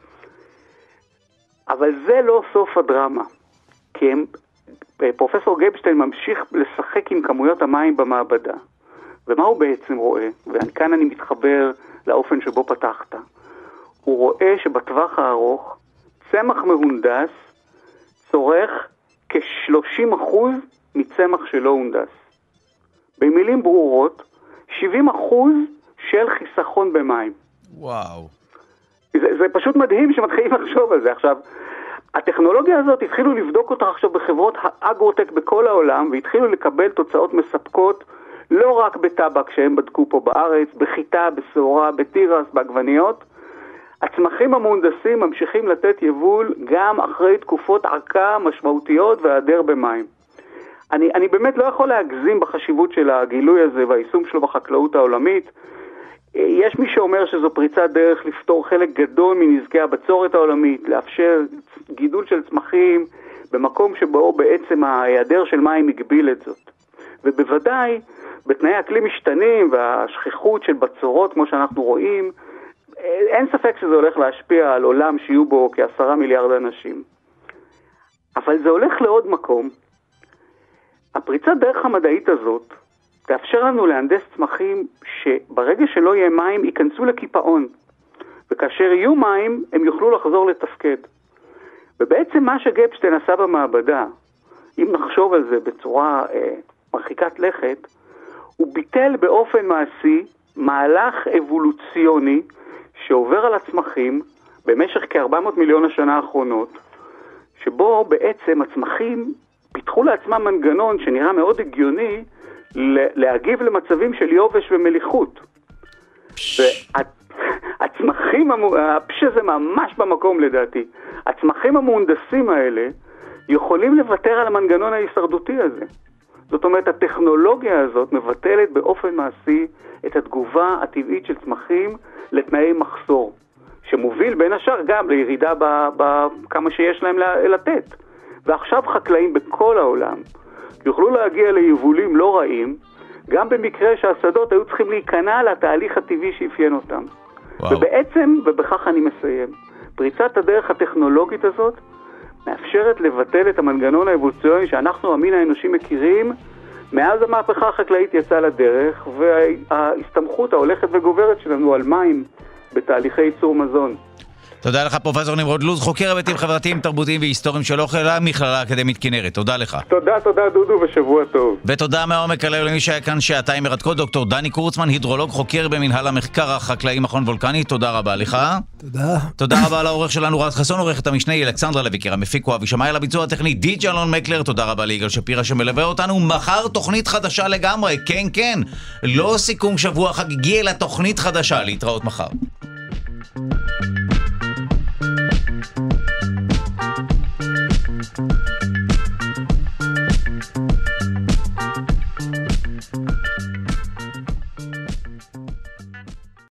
אבל זה לא סוף הדרמה, כי הם, פרופסור גבשטיין ממשיך לשחק עם כמויות המים במעבדה. ומה הוא בעצם רואה? וכאן אני מתחבר לאופן שבו פתחת. הוא רואה שבטווח הארוך צמח מהונדס צורך כ-שלושים אחוז מצמח שלא הונדס. במילים ברורות, שבעים אחוז של חיסכון במים. וואו. זה, זה פשוט מדהים שמתחילים לחשוב על זה. עכשיו, הטכנולוגיה הזאת התחילו לבדוק אותה עכשיו בחברות האגרוטק בכל העולם, והתחילו לקבל תוצאות מספקות, לא רק בטבק שהם בדקו פה בארץ, בחיטה, בסעורה, בתירס, בעגבניות. הצמחים המהונדסים ממשיכים לתת יבול גם אחרי תקופות ערכה משמעותיות והיעדר במים. אני, אני באמת לא יכול להגזים בחשיבות של הגילוי הזה והיישום שלו בחקלאות העולמית. יש מי שאומר שזו פריצת דרך לפתור חלק גדול מנזקי הבצורת העולמית, לאפשר גידול של צמחים במקום שבו בעצם ההיעדר של מים הגביל את זאת. ובוודאי בתנאי אקלים משתנים והשכיחות של בצורות כמו שאנחנו רואים, אין ספק שזה הולך להשפיע על עולם שיהיו בו כעשרה מיליארד אנשים. אבל זה הולך לעוד מקום. הפריצת דרך המדעית הזאת תאפשר לנו להנדס צמחים שברגע שלא יהיה מים ייכנסו לקיפאון. וכאשר יהיו מים הם יוכלו לחזור לתפקד. ובעצם מה שגבשטיין עשה במעבדה, אם נחשוב על זה בצורה אה, מרחיקת לכת, הוא ביטל באופן מעשי מהלך אבולוציוני שעובר על הצמחים במשך כ-ארבע מאות מיליון השנה האחרונות, שבו בעצם הצמחים פיתחו לעצמם מנגנון שנראה מאוד הגיוני להגיב למצבים של יובש ומליחות. והצמחים, הפש הזה ממש במקום לדעתי, הצמחים המהונדסים האלה יכולים לוותר על המנגנון ההישרדותי הזה. זאת אומרת, הטכנולוגיה הזאת מבטלת באופן מעשי את התגובה הטבעית של צמחים לתנאי מחסור, שמוביל בין השאר גם לירידה בכמה שיש להם לתת. ועכשיו חקלאים בכל העולם יוכלו להגיע ליבולים לא רעים, גם במקרה שהשדות היו צריכים להיכנע לתהליך הטבעי שאפיין אותם. וואו. ובעצם, ובכך אני מסיים, פריצת הדרך הטכנולוגית הזאת מאפשרת לבטל את המנגנון האבולוציוני שאנחנו, המין האנושי, מכירים מאז המהפכה החקלאית יצאה לדרך, וההסתמכות ההולכת וגוברת שלנו על מים בתהליכי ייצור מזון. תודה לך פרופסור נמרוד לוז, חוקר היבטים חברתיים, תרבותיים והיסטוריים של אוכל, המכללה האקדמית כנרת. תודה לך. תודה, תודה דודו, ושבוע טוב. ותודה מעומק הלב למי שהיה כאן שעתיים מרתקות, דוקטור דני קורצמן, הידרולוג, חוקר במנהל המחקר החקלאי מכון וולקני. תודה רבה לך. תודה. תודה רבה לעורך שלנו רז חסון, עורכת המשנה אלכסנדרה לויקר, המפיק הוא אבי שמאי, על הביצוע הטכני די.ג'יי אלון מקלר. תודה רבה ליגאל שפירא שמלווה אותנו. מחר תוכנית חדשה לגמרי. כן כן, לא סיכום שבוע חגיגי אלא תוכנית חדשה. להתראות מחר. Thank you.